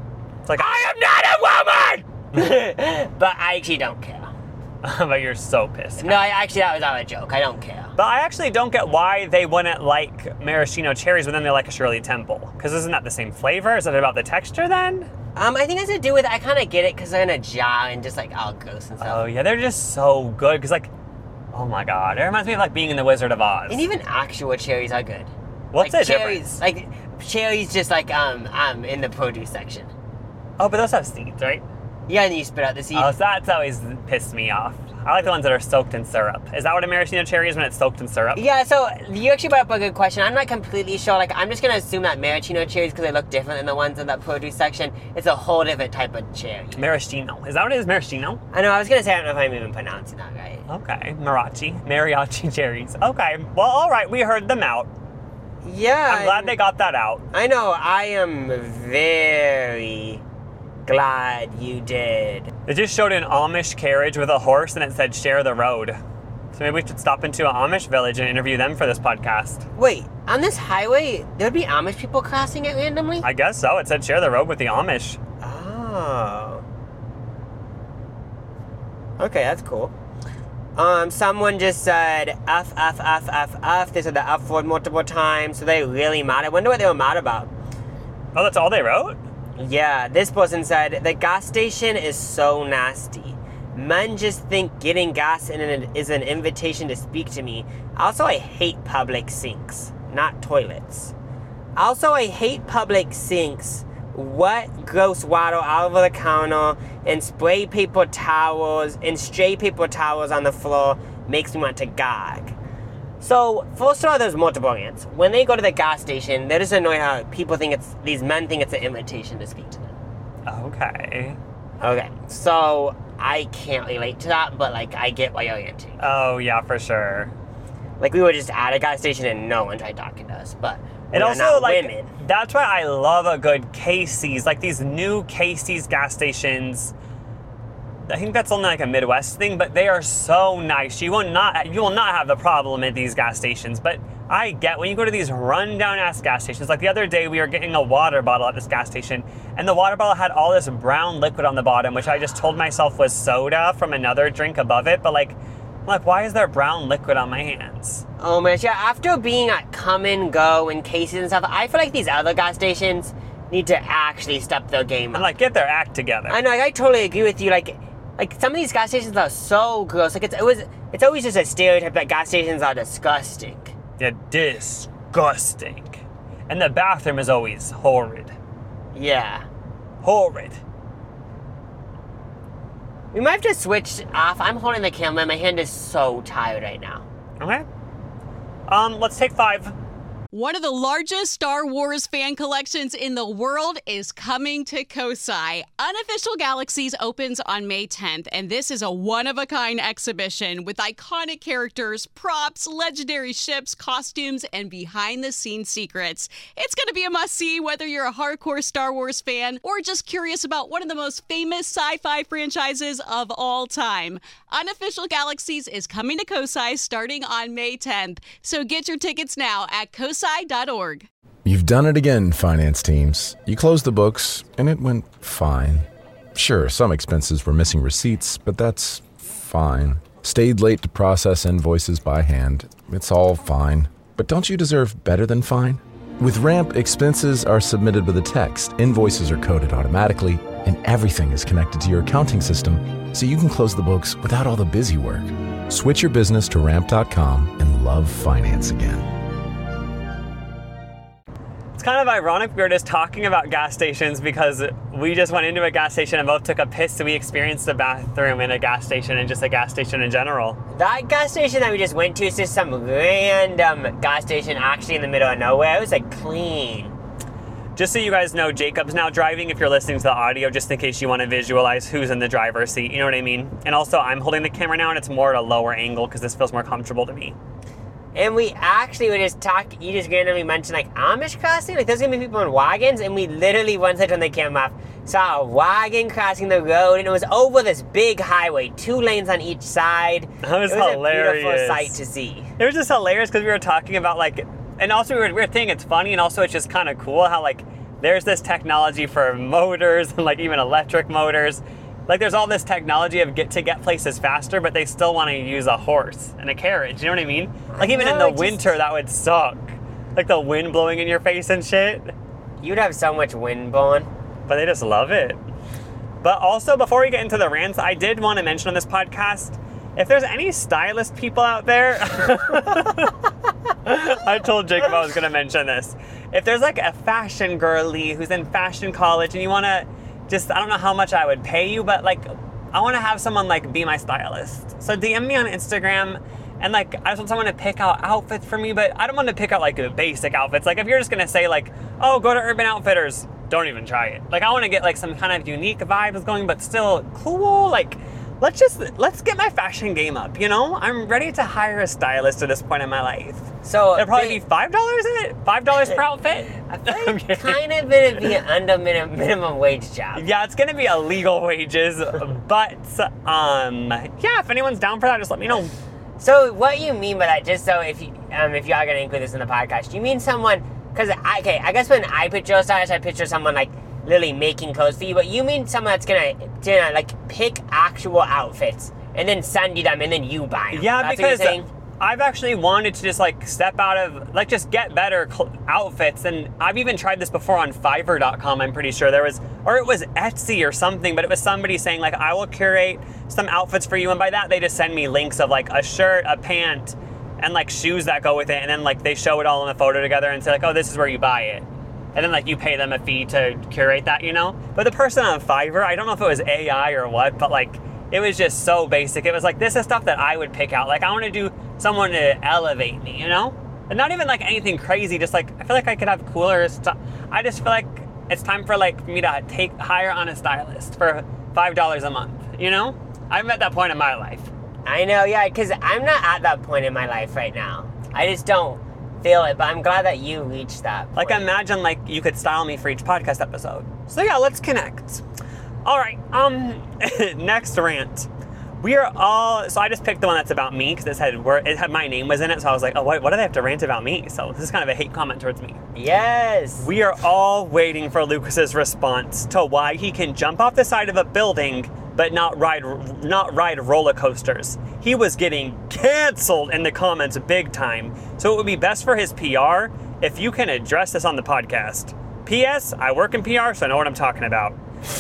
I am not a woman! But I actually don't care. But you're so pissed. No, that was not a joke. I don't care. But I actually don't get why they wouldn't like maraschino cherries, but then they like a Shirley Temple. Because isn't that the same flavor? Is it about the texture then? I think it has to do with, I kind of get it because they're in a jar and just like all gross and stuff. Oh yeah, they're just so good. Because like, oh my god, it reminds me of like being in the Wizard of Oz. And even actual cherries are good. What's like the cherries, difference? Like cherries, just like in the produce section. Oh, but those have seeds, right? Yeah, and you spit out the seeds. Oh, so that's always pissed me off. I like the ones that are soaked in syrup. Is that what a maraschino cherry is when it's soaked in syrup? Yeah, so you actually brought up a good question. I'm not completely sure. Like, I'm just gonna assume that maraschino cherries, because they look different than the ones in that produce section, it's a whole different type of cherry. Maraschino. Is that what it is, maraschino? I know, I was gonna say, I don't know if I'm even pronouncing that right. Okay, mariachi cherries. Okay, well, all right, we heard them out. Yeah. I'm glad they got that out. I know, I am very glad you did. They just showed an Amish carriage with a horse and it said share the road. So maybe we should stop into an Amish village and interview them for this podcast. Wait, on this highway, there'd be Amish people crossing it randomly? I guess so. It said share the road with the Amish. Oh. Okay, that's cool. Someone just said F, F, F, F, F. They said the F word multiple times, so they really mad. I wonder what they were mad about. Oh, that's all they wrote? Yeah, this person said, the gas station is so nasty. Men just think getting gas is an invitation to speak to me. Also, I hate public sinks, not toilets. Also, I hate public sinks. Wet, gross water all over the counter and stray paper towels on the floor makes me want to gag. So, first of all, there's multiple rants. When they go to the gas station, they're just annoyed how these men think it's an invitation to speak to them. Okay. Okay, so I can't relate to that, but like I get why you're ranting. Oh, yeah, for sure. Like we were just at a gas station and no one tried talking to us, but And we're also, not like, women. that's why I love a good Casey's. Like, these new Casey's gas stations, I think that's only like a Midwest thing, but they are so nice. You will not have the problem at these gas stations. But I get when you go to these rundown-ass gas stations, like the other day we were getting a water bottle at this gas station, and the water bottle had all this brown liquid on the bottom, which I just told myself was soda from another drink above it, but like, why is there brown liquid on my hands? Oh man, yeah, after being at Come and Go and Casey's and stuff, I feel like these other gas stations need to actually step their game up. And like, get their act together. I know, like, I totally agree with you. Like some of these gas stations are so gross. Like it's always just a stereotype that gas stations are disgusting. They're disgusting. And the bathroom is always horrid. Yeah. Horrid. We might have to switch off. I'm holding the camera. My hand is so tired right now. Okay. Let's take 5. One of the largest Star Wars fan collections in the world is coming to Kosai. Unofficial Galaxies opens on May 10th, and this is a one-of-a-kind exhibition with iconic characters, props, legendary ships, costumes, and behind-the-scenes secrets. It's going to be a must-see whether you're a hardcore Star Wars fan or just curious about one of the most famous sci-fi franchises of all time. Unofficial Galaxies is coming to Kosai starting on May 10th, so get your tickets now at kosai.org. You've done it again, finance teams. You closed the books, and it went fine. Sure, some expenses were missing receipts, but that's fine. Stayed late to process invoices by hand. It's all fine. But don't you deserve better than fine? With Ramp, expenses are submitted with a text, invoices are coded automatically, and everything is connected to your accounting system, so you can close the books without all the busy work. Switch your business to Ramp.com and love finance again. It's kind of ironic we were just talking about gas stations because we just went into a gas station and both took a piss, so we experienced the bathroom in a gas station and just a gas station in general. That gas station that we just went to is just some random gas station actually in the middle of nowhere. It was like clean. Just so you guys know, Jacob's now driving if you're listening to the audio, just in case you want to visualize who's in the driver's seat, you know what I mean? And also, I'm holding the camera now and it's more at a lower angle because this feels more comfortable to me. And we actually were just talking, you just randomly mentioned like Amish crossing, like there's gonna be people in wagons, and we literally, once I turned the camera off, saw a wagon crossing the road, and it was over this big highway, 2 lanes on each side. That was hilarious. A beautiful sight to see. It was just hilarious because we were talking about like, and also we were thinking it's funny, and also it's just kind of cool how like there's this technology for motors and like even electric motors. Like there's all this technology of get places faster, but they still want to use a horse and a carriage. You know what I mean? Like even in the winter, that would suck. Like the wind blowing in your face and shit. You'd have so much wind blowing. But they just love it. But also, before we get into the rants, I did want to mention on this podcast, if there's any stylist people out there, I told Jacob I was going to mention this. If there's like a fashion girly who's in fashion college and you want to just, I don't know how much I would pay you, but like, I want to have someone like be my stylist. So DM me on Instagram, and like, I just want someone to pick out outfits for me, but I don't want to pick out like basic outfits. Like if you're just going to say like, oh, go to Urban Outfitters, don't even try it. Like I want to get like some kind of unique vibes going, but still cool. Like, let's get my fashion game up, you know? I'm ready to hire a stylist at this point in my life. So it'll probably be $5 in it? $5 per outfit? I feel like kind of gonna be an under minimum wage job. Yeah, it's gonna be illegal wages, but yeah, if anyone's down for that, just let me know. So what you mean by that, just so if you are gonna include this in the podcast, you mean someone, because I guess when I picture a stylist, I picture someone like literally making clothes for you, but you mean someone that's gonna like pick actual outfits and then send you them and then you buy them. Yeah, that's because what you're saying? I've actually wanted to just like step out of, like just get better outfits, and I've even tried this before on Fiverr.com, I'm pretty sure it was Etsy or something, but it was somebody saying like, I will curate some outfits for you, and by that they just send me links of like a shirt, a pant, and like shoes that go with it, and then like they show it all in a photo together and say like, oh, this is where you buy it. And then like you pay them a fee to curate that, you know? But the person on Fiverr, I don't know if it was AI or what, but like it was just so basic. It was like, this is stuff that I would pick out. Like, I want to do someone to elevate me, you know? And not even like anything crazy, just like, I feel like I could have cooler stuff. I just feel like it's time for like me to hire on a stylist for $5 a month, you know? I'm at that point in my life. I know, yeah, because I'm not at that point in my life right now. I just don't feel it, but I'm glad that you reached that point. Like, imagine like you could style me for each podcast episode. So yeah, let's connect. All right, next rant. We are all, so I just picked the one that's about me because it had my name was in it, so I was like, oh, what do they have to rant about me? So this is kind of a hate comment towards me. Yes! We are all waiting for Lucas's response to why he can jump off the side of a building but not ride roller coasters. He was getting canceled in the comments big time, so it would be best for his PR if you can address this on the podcast. P.S. I work in PR, so I know what I'm talking about.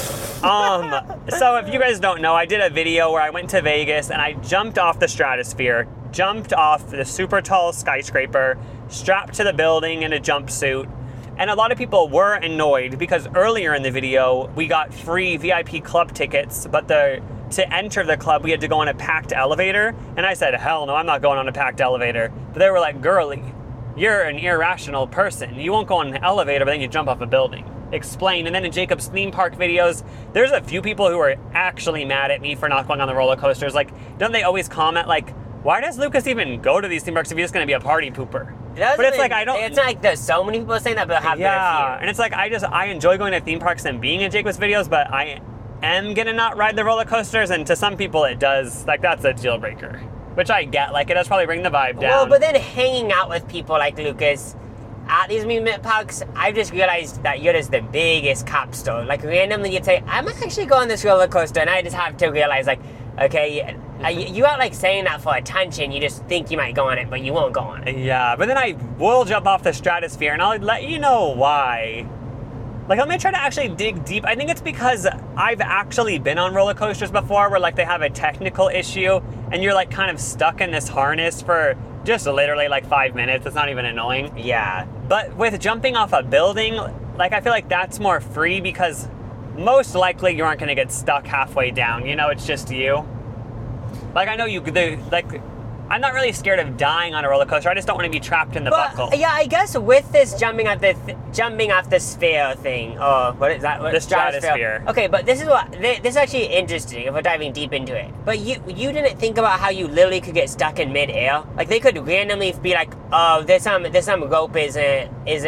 So if you guys don't know, I did a video where I went to Vegas and I jumped off the stratosphere, jumped off the super tall skyscraper, strapped to the building in a jumpsuit. And a lot of people were annoyed because earlier in the video, we got free VIP club tickets, but to enter the club, we had to go on a packed elevator. And I said, hell no, I'm not going on a packed elevator. But they were like, girly, you're an irrational person. You won't go on an elevator, but then you jump off a building. Explain. And then in Jacob's theme park videos, there's a few people who are actually mad at me for not going on the roller coasters. Like, don't they always comment like, why does Lucas even go to these theme parks if he's just going to be a party pooper? But it's like, I don't... It's not like there's so many people saying that, but have yeah, and it's like, I enjoy going to theme parks and being in Jacob's videos, but I am going to not ride the roller coasters, and to some people it does, like, that's a deal breaker. Which I get, like, it does probably bring the vibe down. Well, but then hanging out with people like Lucas at these amusement parks, I've just realized that you're just the biggest capstone. Like, randomly you'd say, I might actually go on this roller coaster, and I just have to realize, like, okay, you aren't like saying that for attention, you just think you might go on it, but you won't go on it. Yeah, but then I will jump off the stratosphere, and I'll let you know why. Like, I'm gonna try to actually dig deep. I think it's because I've actually been on roller coasters before where, like, they have a technical issue, and you're, like, kind of stuck in this harness for just literally, like, 5 minutes. It's not even annoying. Yeah. But with jumping off a building, like, I feel like that's more free because most likely you aren't gonna get stuck halfway down. You know, it's just you. Like, I know I'm not really scared of dying on a roller coaster. I just don't want to be trapped in the buckle. Yeah, I guess with this jumping off the sphere thing, what is that? The stratosphere. Okay, but this is actually interesting if we're diving deep into it. But you didn't think about how you literally could get stuck in midair. Like, they could randomly be like, oh, this rope isn't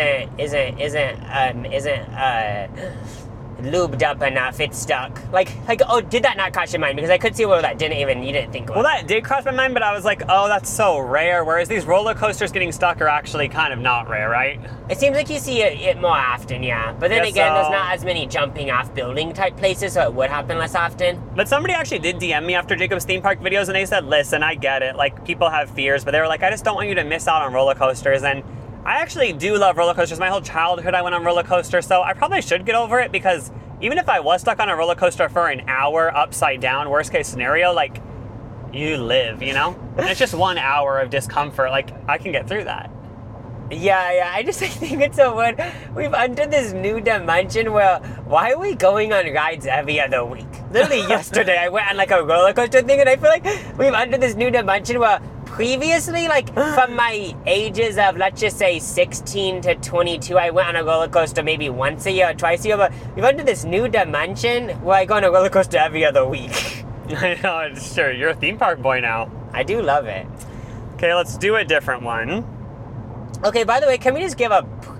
lubed up enough, it's stuck. Like, oh, did that not cross your mind? Because I could see where that you didn't think about. Well, that did cross my mind, but I was like, oh, that's so rare. Whereas these roller coasters getting stuck are actually kind of not rare, right? It seems like you see it more often, yeah. But then again, there's not as many jumping off building type places, so it would happen less often. But somebody actually did DM me after Jacob's theme park videos, and they said, listen, I get it. Like, people have fears, but they were like, I just don't want you to miss out on roller coasters. And I actually do love roller coasters. My whole childhood I went on roller coasters, so I probably should get over it because even if I was stuck on a roller coaster for an hour upside down, worst case scenario, like, you live, you know? And it's just 1 hour of discomfort. Like, I can get through that. Yeah, I think it's so weird. We've entered this new dimension where, why are we going on rides every other week? Literally yesterday I went on like a roller coaster thing, and I feel like we've entered this new dimension where previously, like, from my ages of, let's just say, 16 to 22, I went on a roller coaster maybe once a year or twice a year, but we've entered this new dimension where I go on a roller coaster every other week. I know, sure, you're a theme park boy now. I do love it. Okay, let's do a different one. Okay, by the way, can we just give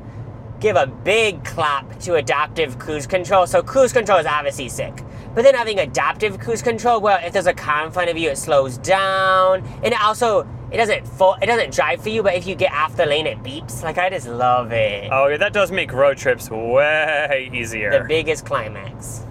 a big clap to adaptive cruise control? So cruise control is obviously sick. But then having adaptive cruise control, where if there's a car in front of you, it slows down. And it doesn't drive for you, but if you get off the lane, it beeps. Like, I just love it. Oh, yeah, that does make road trips way easier. The biggest climax.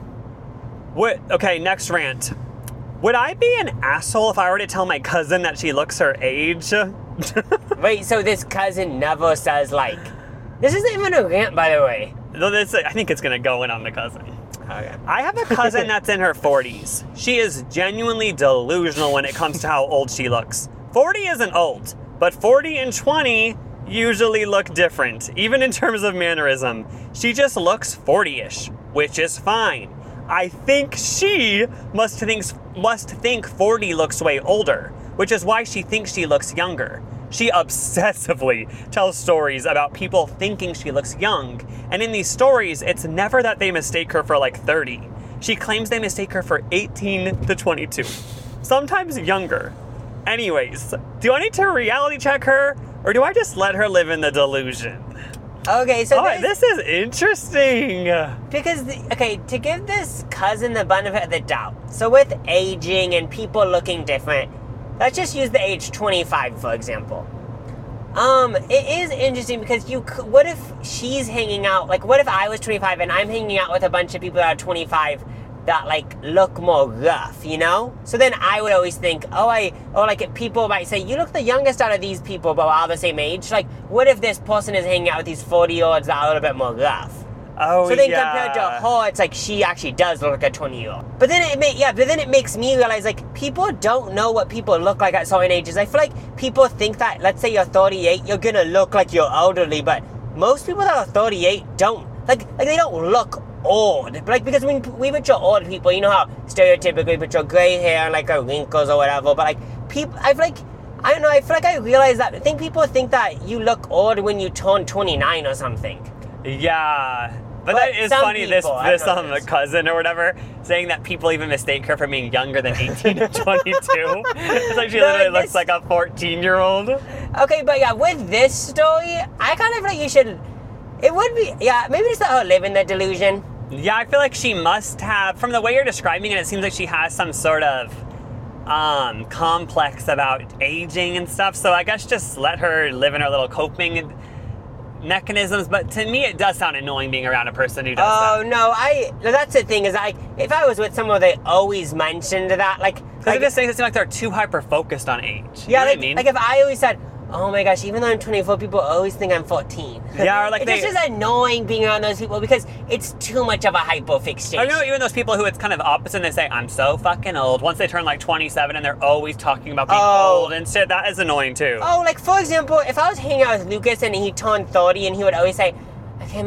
Okay, next rant. Would I be an asshole if I were to tell my cousin that she looks her age? Wait, so this cousin never says, like... This isn't even a rant, by the way. I think it's going to go in on the cousin. Okay. I have a cousin that's in her 40s. She is genuinely delusional when it comes to how old she looks. 40 isn't old, but 40 and 20 usually look different, even in terms of mannerism. She just looks 40-ish, which is fine. I think she must think must think 40 looks way older, which is why she thinks she looks younger. She obsessively tells stories about people thinking she looks young, and in these stories, it's never that they mistake her for like 30. She claims they mistake her for 18 to 22, sometimes younger. Anyways, do I need to reality check her, or do I just let her live in the delusion? Okay, so this is interesting. Because, to give this cousin the benefit of the doubt, so with aging and people looking different, let's just use the age 25, for example. It is interesting because what if she's hanging out, like, what if I was 25 and I'm hanging out with a bunch of people that are 25 that, like, look more rough, you know? So then I would always think, people might say, you look the youngest out of these people, but we're all the same age. Like, what if this person is hanging out with these 40-year-olds that are a little bit more rough? Oh, so then compared to her, it's like she actually does look like a 20-year-old. But then it makes me realize, like, people don't know what people look like at certain ages. I feel like people think that, let's say you're 38, you're gonna look like you're elderly, but most people that are 38 don't. Like they don't look old. But like, because when we picture old people, you know how stereotypically we picture gray hair and like wrinkles or whatever, but like people, I feel like I realize that I think people think that you look old when you turn 29 or something. Yeah. But that is funny, people, this cousin or whatever, saying that people even mistake her for being younger than 18 to 22. It's like she literally looks like a 14-year-old. Okay, but yeah, with this story, I kind of feel like you should, it would be, maybe just let her live in the delusion. Yeah, I feel like she must have, from the way you're describing it, it seems like she has some sort of complex about aging and stuff, so I guess just let her live in her little coping mechanisms, but to me it does sound annoying being around a person who does that. Oh no, that's the thing is if I was with someone they always mentioned that, like it just makes it seem like they're too hyper focused on age. Yeah, you know what I mean? Like if I always said, oh my gosh, even though I'm 24, people always think I'm 14. Yeah, or like it's just annoying being around those people because it's too much of a hyperfixation. I know even those people who it's kind of opposite and they say, I'm so fucking old. Once they turn like 27 and they're always talking about being old and shit, that is annoying too. Oh, like for example, if I was hanging out with Lucas and he turned 30 and he would always say, okay,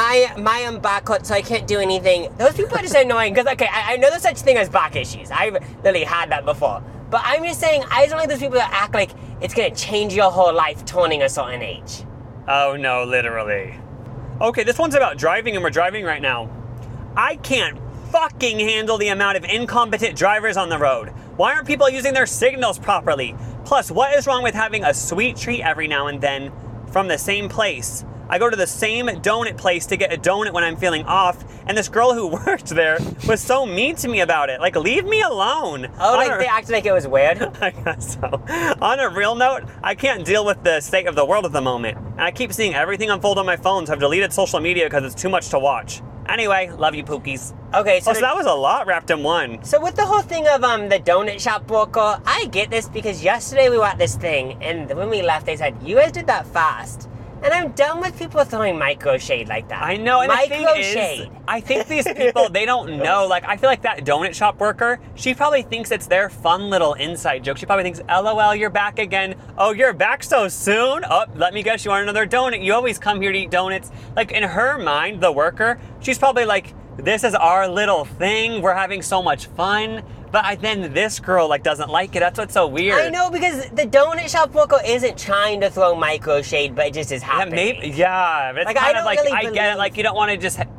my back hurts so I can't do anything. Those people are just annoying because, I know there's such thing as back issues. I've literally had that before. But I'm just saying, I just don't like those people that act like it's gonna change your whole life turning a certain age. Oh no, literally. Okay, this one's about driving and we're driving right now. I can't fucking handle the amount of incompetent drivers on the road. Why aren't people using their signals properly? Plus, what is wrong with having a sweet treat every now and then from the same place? I go to the same donut place to get a donut when I'm feeling off, and this girl who worked there was so mean to me about it. Like, leave me alone. Oh, like they acted like it was weird? I guess so. On a real note, I can't deal with the state of the world at the moment, and I keep seeing everything unfold on my phone, so I've deleted social media because it's too much to watch. Anyway, love you, Pookies. Okay, so that was a lot wrapped in one. So with the whole thing of the donut shop worker, I get this because yesterday we were at this thing, and when we left, they said, you guys did that fast. And I'm done with people throwing micro shade like that. I know, and micro the thing shade. Is, I think these people, they don't know. Like, I feel like that donut shop worker, she probably thinks it's their fun little inside joke. She probably thinks, LOL, you're back again. Oh, you're back so soon? Oh, let me guess, you want another donut. You always come here to eat donuts. Like, in her mind, the worker, she's probably like, this is our little thing. We're having so much fun. But then this girl doesn't like it. That's what's so weird. I know, because the donut shop worker isn't trying to throw micro shade, but it just is happening. It's kind of like, I get it. Like, you don't want to just,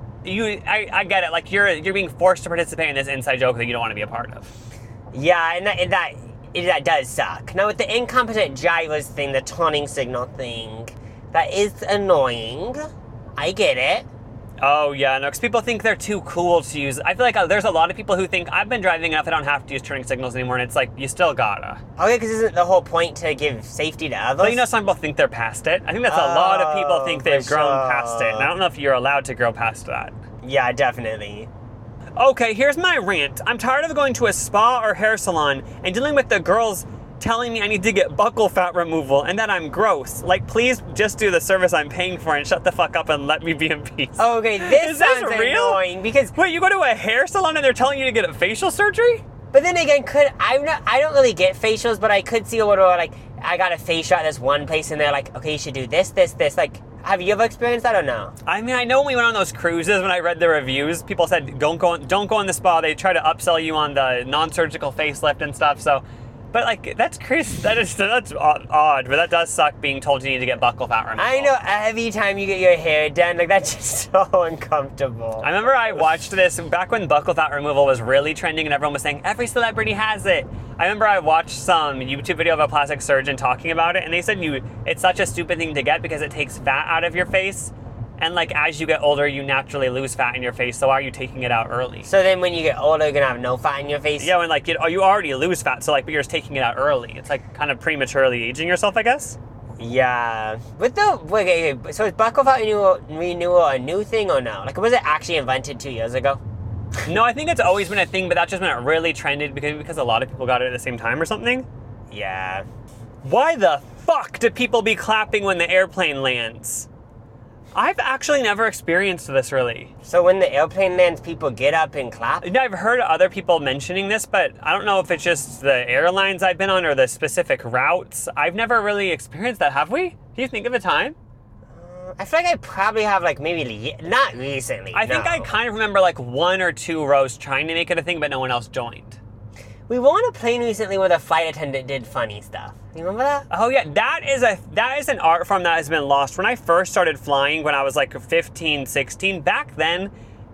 I get it. Like, you're being forced to participate in this inside joke that you don't want to be a part of. Yeah, and that does suck. Now, with the incompetent drivers thing, the turning signal thing, that is annoying. I get it. Oh, yeah, no, because people think they're too cool to use. I feel like there's a lot of people who think, I've been driving enough, I don't have to use turning signals anymore, and it's like, you still gotta. Okay, because isn't the whole point to give safety to others? But some people think they're past it. I think that's a lot of people think they've grown past it, and I don't know if you're allowed to grow past that. Yeah, definitely. Okay, here's my rant. I'm tired of going to a spa or hair salon and dealing with the girls telling me I need to get buccal fat removal and that I'm gross. Like, please just do the service I'm paying for and shut the fuck up and let me be in peace. Okay, this sounds annoying because... Wait, you go to a hair salon and they're telling you to get a facial surgery? But then again, I don't really get facials, but I could see a little, like, I got a facial at this one place and they're like, okay, you should do this, this, this. Like, Have you ever experienced that or no? I mean, I know when we went on those cruises, when I read the reviews, people said don't go in the spa. They try to upsell you on the non-surgical facelift and stuff. So, but like that's crazy. That's odd, but that does suck being told you need to get buccal fat removal. I know every time you get your hair done, like that's just so uncomfortable. I remember I watched this back when buccal fat removal was really trending and everyone was saying every celebrity has it. I remember I watched some YouTube video of a plastic surgeon talking about it, and they said it's such a stupid thing to get because it takes fat out of your face, and like as you get older, you naturally lose fat in your face. So why are you taking it out early? So then, when you get older, you're gonna have no fat in your face. Yeah, when like you already lose fat, so like but you're just taking it out early. It's like kind of prematurely aging yourself, I guess. Yeah, but okay, so is buccal fat renewal a new thing or no? Like, was it actually invented 2 years ago? No, I think it's always been a thing, but that's just when it really trended because a lot of people got it at the same time or something. Yeah. Why the fuck do people be clapping when the airplane lands? I've actually never experienced this really. So when the airplane lands, people get up and clap? Yeah, I've heard other people mentioning this, but I don't know if it's just the airlines I've been on or the specific routes. I've never really experienced that, have we? Do you think of a time? I feel like I probably have like maybe, not recently. I think I kind of remember like 1 or 2 rows trying to make it a thing, but no one else joined. We were on a plane recently where the flight attendant did funny stuff. You remember that? Oh yeah, that is an art form that has been lost. When I first started flying when I was like 15, 16, back then,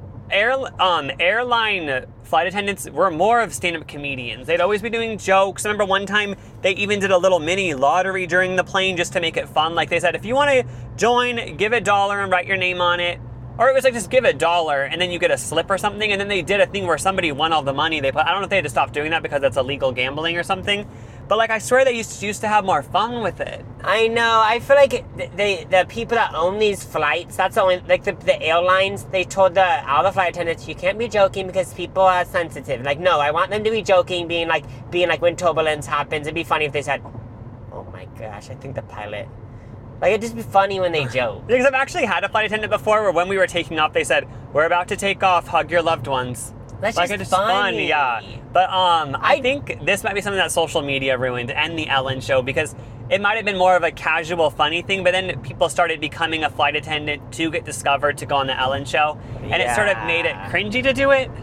airline flight attendants were more of stand-up comedians. They'd always be doing jokes. I remember one time they even did a little mini lottery during the plane just to make it fun. Like they said, if you want to join, give $1 and write your name on it. Or it was like just give $1 and then you get a slip or something. And then they did a thing where somebody won all the money. I don't know if they had to stop doing that because that's illegal gambling or something. But like I swear they used to have more fun with it. I know. I feel like the people that own these flights, that's the only, like the airlines, they told all the flight attendants, you can't be joking because people are sensitive. Like, no, I want them to be joking, being like when turbulence happens. It'd be funny if they said, oh my gosh, I think the pilot. Like, it'd just be funny when they joke. Because I've actually had a flight attendant before where when we were taking off, they said, we're about to take off, hug your loved ones. That's like, just it's funny. fun, yeah. But I think this might be something that social media ruined and the Ellen Show because it might have been more of a casual, funny thing, but then people started becoming a flight attendant to get discovered to go on the Ellen Show, and it sort of made it cringy to do it.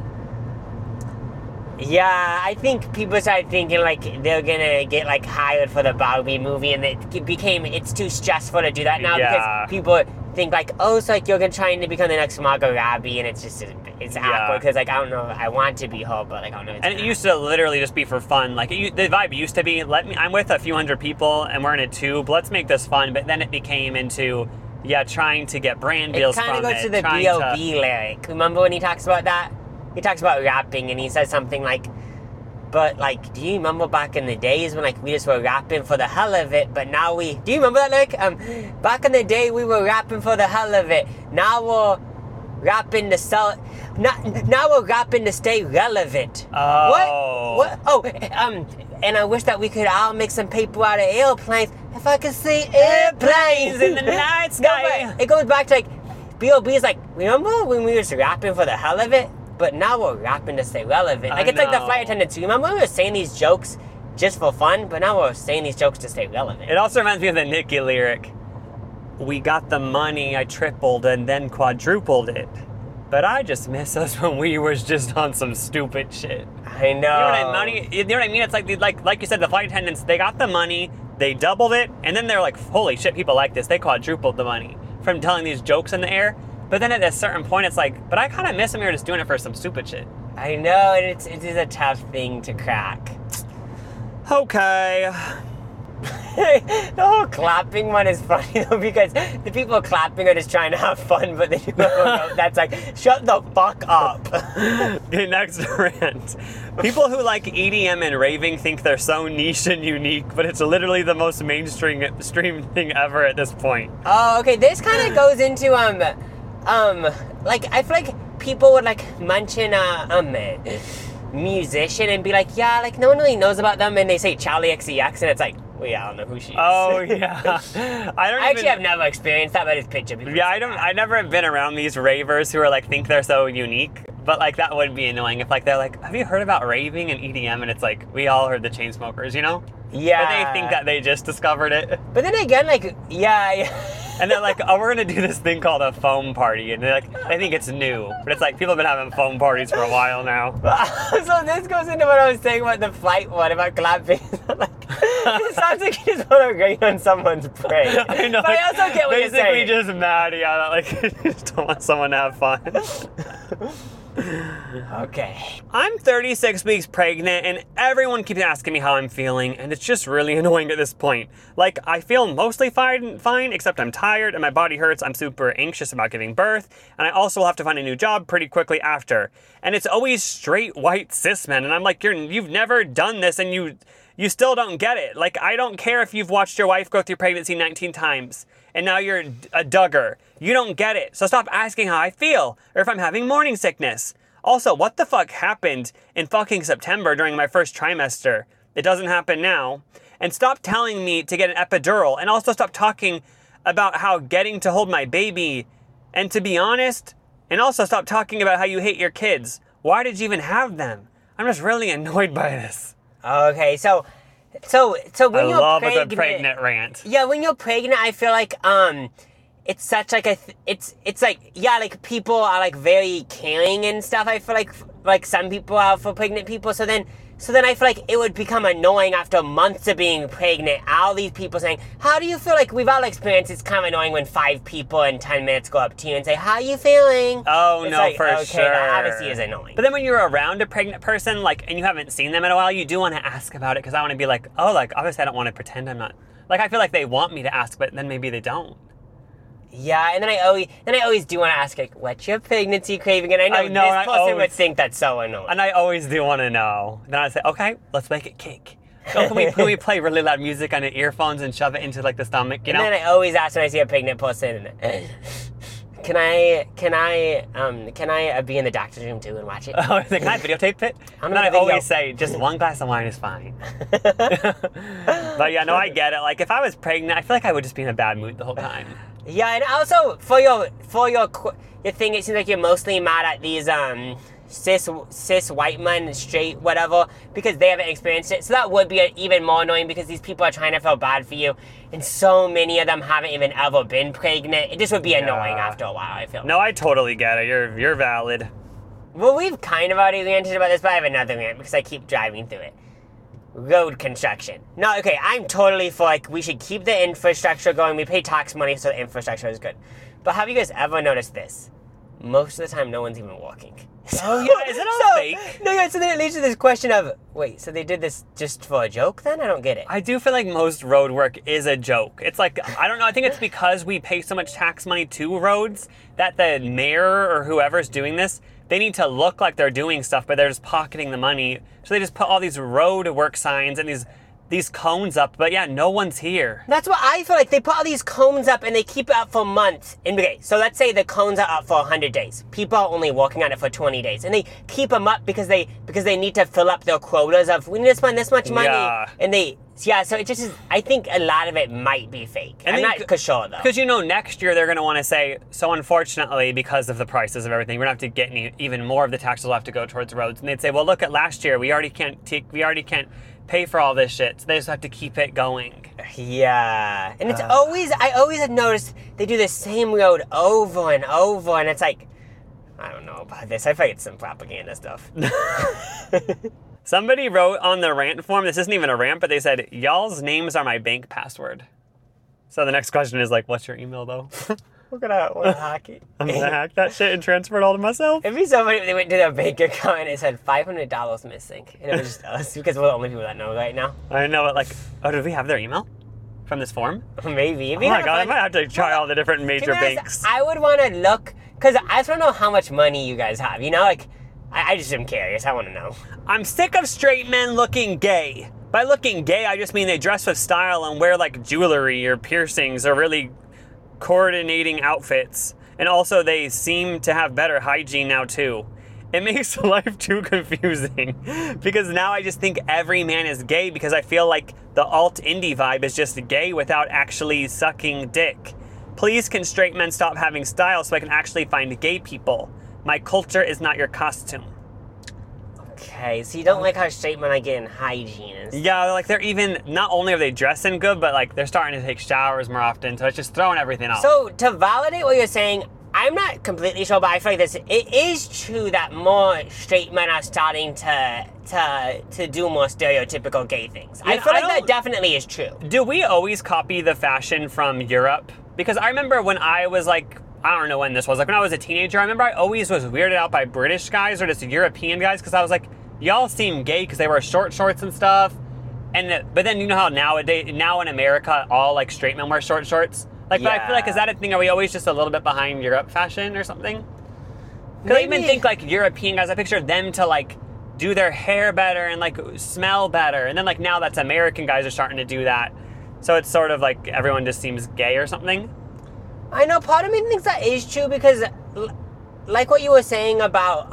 Yeah, I think people started thinking like they're gonna get like hired for the Barbie movie, and it's too stressful to do that now because people think like, oh, so like you're gonna try to become the next Margot Robbie, and it's awkward because like I don't know, I want to be her, but like I don't know. And it used to literally just be for fun. Like the vibe used to be, I'm with a few hundred people and we're in a tube. Let's make this fun. But then it became into trying to get brand deals from it. It kind of goes to the B.O.B. lyric. Remember when he talks about that? He talks about rapping and he says something like, but like, do you remember back in the days when like we just were rapping for the hell of it, but now do you remember that lyric? Back in the day we were rapping for the hell of it. Now we're rapping to sell. Now we're rapping to stay relevant. Oh. What? Oh, and I wish that we could all make some paper out of airplanes. If I could see airplanes in the night sky. No, it goes back to like, B.O.B. is like, remember when we was rapping for the hell of it? But now we're rapping to stay relevant. Like, it's like the flight attendants. You remember we were saying these jokes just for fun, but now we're saying these jokes to stay relevant. It also reminds me of the Nicki lyric. We got the money, I tripled and then quadrupled it. But I just miss us when we was just on some stupid shit. I know. You know what I mean? It's like you said, the flight attendants, they got the money, they doubled it, and then they're like, holy shit, people like this. They quadrupled the money from telling these jokes in the air. But then at a certain point, it's like, but I kind of miss them. You're just doing it for some stupid shit. I know, and it is a tough thing to crack. Okay. The whole clapping one is funny though because the people clapping are just trying to have fun, but then you know that's like, shut the fuck up. Okay, next rant. People who like EDM and raving think they're so niche and unique, but it's literally the most mainstream thing ever at this point. Oh, okay. This kind of goes into like I feel like people would like mention a musician and be like, yeah, like no one really knows about them, and they say Charlie XCX, and it's like, well, yeah, I don't know who she is. Oh yeah, I actually have never experienced that, but it's picture. Yeah, I never have been around these ravers who are like think they're so unique, but like that would be annoying if like they're like, have you heard about raving and EDM? And it's like, we all heard the Chainsmokers, you know? Yeah. But they think that they just discovered it. But then again, like, yeah. And they're like, oh, we're going to do this thing called a foam party. And they're like, I think it's new. But it's like, people have been having foam parties for a while now. So this goes into what I was saying about the flight one, about clapping. Like, it sounds like you just want to rain on someone's parade. I know. But I also get what you're saying. Basically just mad, yeah. Like, you just don't want someone to have fun. Okay. I'm 36 weeks pregnant, and everyone keeps asking me how I'm feeling, and it's just really annoying at this point. Like, I feel mostly fine, except I'm tired and my body hurts. I'm super anxious about giving birth, and I also will have to find a new job pretty quickly after. And it's always straight white cis men, and I'm like, you've never done this, and you still don't get it. Like, I don't care if you've watched your wife go through pregnancy 19 times, and now you're a Duggar. You don't get it. So stop asking how I feel, or if I'm having morning sickness. Also, what the fuck happened in fucking September during my first trimester? It doesn't happen now. And stop telling me to get an epidural, and also stop talking about how getting to hold my baby, and to be honest, and also stop talking about how you hate your kids. Why did you even have them? I'm just really annoyed by this. Okay, so when you're love pregnant, a good pregnant rant. Yeah, when you're pregnant, I feel like it's such like it's like, yeah, like people are like very caring and stuff. I feel like some people are for pregnant people. So then I feel like it would become annoying after months of being pregnant. All these people saying, how do you feel? Like, we've all experienced, it's kind of annoying when 5 people in 10 minutes go up to you and say, how are you feeling? Oh, it's no, like, for okay, sure. that obviously is annoying. But then when you're around a pregnant person, like, and you haven't seen them in a while, you do want to ask about it, because I want to be like, oh, like, obviously I don't want to pretend I'm not. Like, I feel like they want me to ask, but then maybe they don't. Yeah, and then I always do want to ask, like, what's your pregnancy craving? And I know this person would think that's so annoying. And I always do want to know. Then I say, okay, let's make it cake. So can we play really loud music on the earphones and shove it into like the stomach, you know? And then I always ask when I see a pregnant person, can I be in the doctor's room too and watch it? Oh, can I videotape it? And then I always say, just one glass of wine is fine. But yeah, no, I get it. Like, if I was pregnant, I feel like I would just be in a bad mood the whole time. Yeah, and also for your thing, it seems like you're mostly mad at these cis white men, straight, whatever, because they haven't experienced it. So that would be even more annoying, because these people are trying to feel bad for you, and so many of them haven't even ever been pregnant. It just would be annoying after a while, I feel. No, I totally get it. You're valid. Well, we've kind of already ranted about this, but I have another rant because I keep driving through it. Road construction. No, okay, I'm totally for, like, we should keep the infrastructure going. We pay tax money so the infrastructure is good. But have you guys ever noticed this? Most of the time, no one's even walking. Oh, yeah, is it all fake? No, yeah, so then it leads to this question of, wait, so they did this just for a joke then? I don't get it. I do feel like most road work is a joke. It's like, I don't know, I think it's because we pay so much tax money to roads that the mayor or whoever's doing this, they need to look like they're doing stuff, but they're just pocketing the money. So they just put all these road work signs and these cones up, but yeah, no one's here. That's what I feel like. They put all these cones up and they keep it up for months. And okay, so let's say the cones are up for 100 days. People are only working on it for 20 days. And they keep them up because they need to fill up their quotas of, we need to spend this much money. Yeah. And so it just is, I think a lot of it might be fake. And I'm not sure though. Because next year they're going to want to say, so unfortunately, because of the prices of everything, we're going to have to get even more of the taxes will have to go towards roads. And they'd say, well, look at last year, we already can't pay for all this shit, so they just have to keep it going. Yeah, and it's I always have noticed they do the same road over and over, and it's like, I don't know about this. I feel like it's some propaganda stuff. Somebody wrote on the rant form, this isn't even a rant, but they said, y'all's names are my bank password. So the next question is like, what's your email though? We're gonna hack it. I'm gonna hack that shit and transfer it all to myself. It'd be so funny if they went to their bank account and it said $500 missing. And it was just us, because we're the only people that know right now. I know it, like, oh, did we have their email from this form? Maybe. Oh my god, I might have to try all the different major banks. I would want to look, because I just want to know how much money you guys have. You know, like, I just am curious. I want to know. I'm sick of straight men looking gay. By looking gay, I just mean they dress with style and wear, like, jewelry or piercings or really coordinating outfits. And also they seem to have better hygiene now too. It makes life too confusing because now I just think every man is gay, because I feel like the alt indie vibe is just gay without actually sucking dick. Please, can straight men stop having style so I can actually find gay people? My culture is not your costume. Okay, so you don't like how straight men like getting hygiene and stuff. Yeah, like they're even, not only are they dressing good, but like they're starting to take showers more often, so it's just throwing everything off. So to validate what you're saying, I'm not completely sure, but I feel like it is true that more straight men are starting to do more stereotypical gay things. Yeah, I feel like I that definitely is true. Do we always copy the fashion from Europe? Because I remember when I was like, I don't know when this was, like when I was a teenager, I remember I always was weirded out by British guys or just European guys because I was like, y'all seem gay because they wear short shorts and stuff. But then you know how now in America, all like straight men wear short shorts? Like, but I feel like, is that a thing? Are we always just a little bit behind Europe fashion or something? Because I even think like European guys, I picture them to like do their hair better and like smell better. And then like now that's American guys are starting to do that. So it's sort of like everyone just seems gay or something. I know part of me thinks that is true because like what you were saying about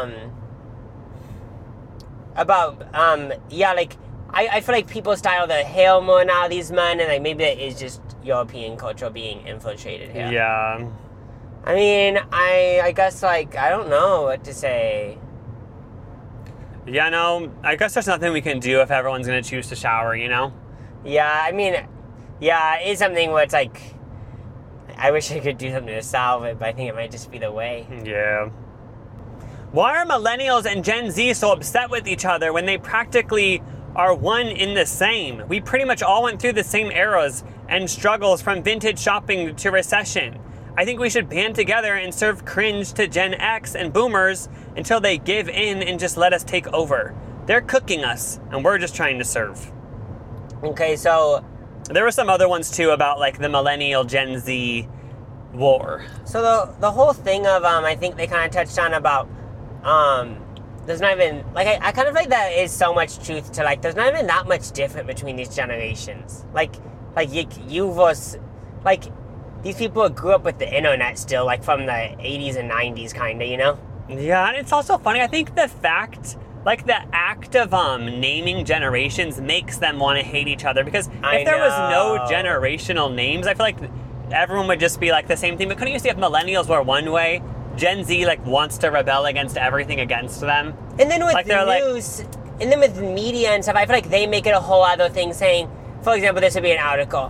yeah, like I feel like people style their hair more now, these men, and like maybe it is just European culture being infiltrated here. Yeah. I mean, I guess like I don't know what to say. Yeah, no, I guess there's nothing we can do if everyone's gonna choose to shower, you know? Yeah, I mean, yeah, it is something where it's like, I wish I could do something to solve it, but I think it might just be the way. Yeah. Why are millennials and Gen Z so upset with each other when they practically are one in the same? We pretty much all went through the same eras and struggles from vintage shopping to recession. I think we should band together and serve cringe to Gen X and boomers until they give in and just let us take over. They're cooking us, and we're just trying to serve. Okay, so there were some other ones too about like the millennial Gen Z war. So the whole thing of I think they kind of touched on about there's not even like I kind of like that is so much truth to like there's not even that much different between these generations. Like you was like these people grew up with the internet still, like from the 80s and 90s kind of, you know? Yeah, and it's also funny. I think the fact, like the act of naming generations makes them want to hate each other because if there was no generational names, I feel like everyone would just be like the same thing. But couldn't you see if millennials were one way, Gen Z like wants to rebel against everything against them? And then with like, the news, and then with media and stuff, I feel like they make it a whole other thing saying, for example, this would be an article.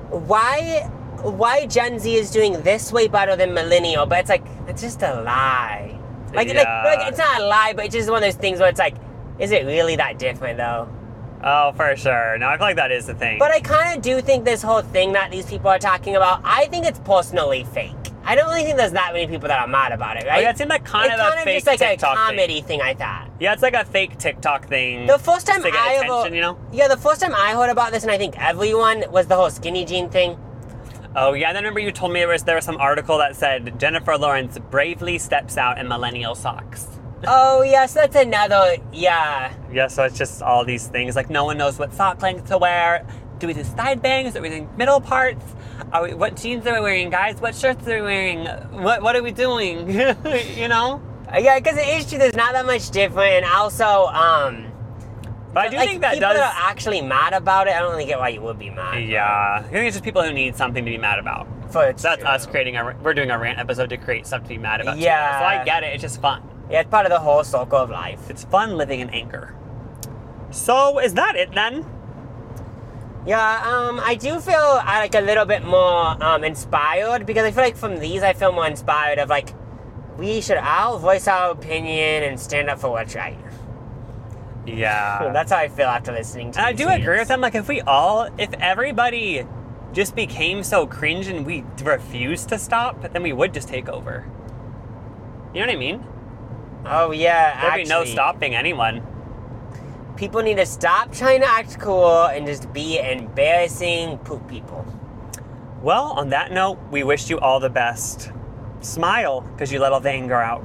Why Gen Z is doing this way better than millennial, but it's like, it's just a lie. Like it's not a lie, but it's just one of those things where it's like, is it really that different though? Oh, for sure. No, I feel like that is the thing. But I kind of do think this whole thing that these people are talking about, I think it's personally fake. I don't really think there's that many people that are mad about it, right? Oh, yeah, it seemed like kind of a fake just like TikTok a comedy thing, I thought. Yeah, it's like a fake TikTok thing. The first time to get attention, you know? Yeah, the first time I heard about this, and I think everyone, was the whole skinny jean thing. Oh, yeah, and then remember you told me there was some article that said Jennifer Lawrence bravely steps out in millennial socks. Oh, yes, that's another, yeah. Yeah, so it's just all these things. Like, no one knows what sock length to wear. Do we do side bangs? Are we doing middle parts? What jeans are we wearing, guys? What shirts are we wearing? What are we doing? You know? Yeah, because it is true, there's not that much different. And also, but I do think that people that are actually mad about it, I don't really get why you would be mad. Yeah. I think it's just people who need something to be mad about. That's us creating we're doing a rant episode to create stuff to be mad about. Yeah. Too. So I get it. It's just fun. Yeah, it's part of the whole circle of life. It's fun living in anger. So is that it then? Yeah, I do feel like a little bit more inspired because I feel like from these I feel more inspired of like we should all voice our opinion and stand up for what's right. Yeah. That's how I feel after listening to and I do agree with them. Like if everybody just became so cringe and we refused to stop, then we would just take over. You know what I mean? Oh yeah, There'd be no stopping anyone. People need to stop trying to act cool and just be embarrassing poop people. Well, on that note, we wish you all the best. Smile, because you let all the anger out.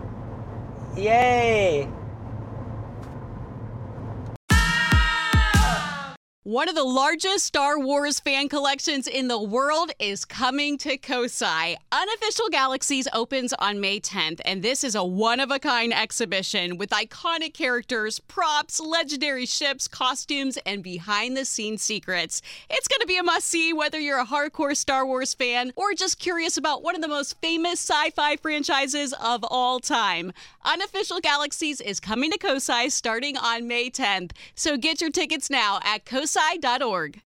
Yay! One of the largest Star Wars fan collections in the world is coming to Kosai. Unofficial Galaxies opens on May 10th, and this is a one-of-a-kind exhibition with iconic characters, props, legendary ships, costumes, and behind-the-scenes secrets. It's going to be a must-see whether you're a hardcore Star Wars fan or just curious about one of the most famous sci-fi franchises of all time. Unofficial Galaxies is coming to Kosai starting on May 10th, so get your tickets now at kosai.org.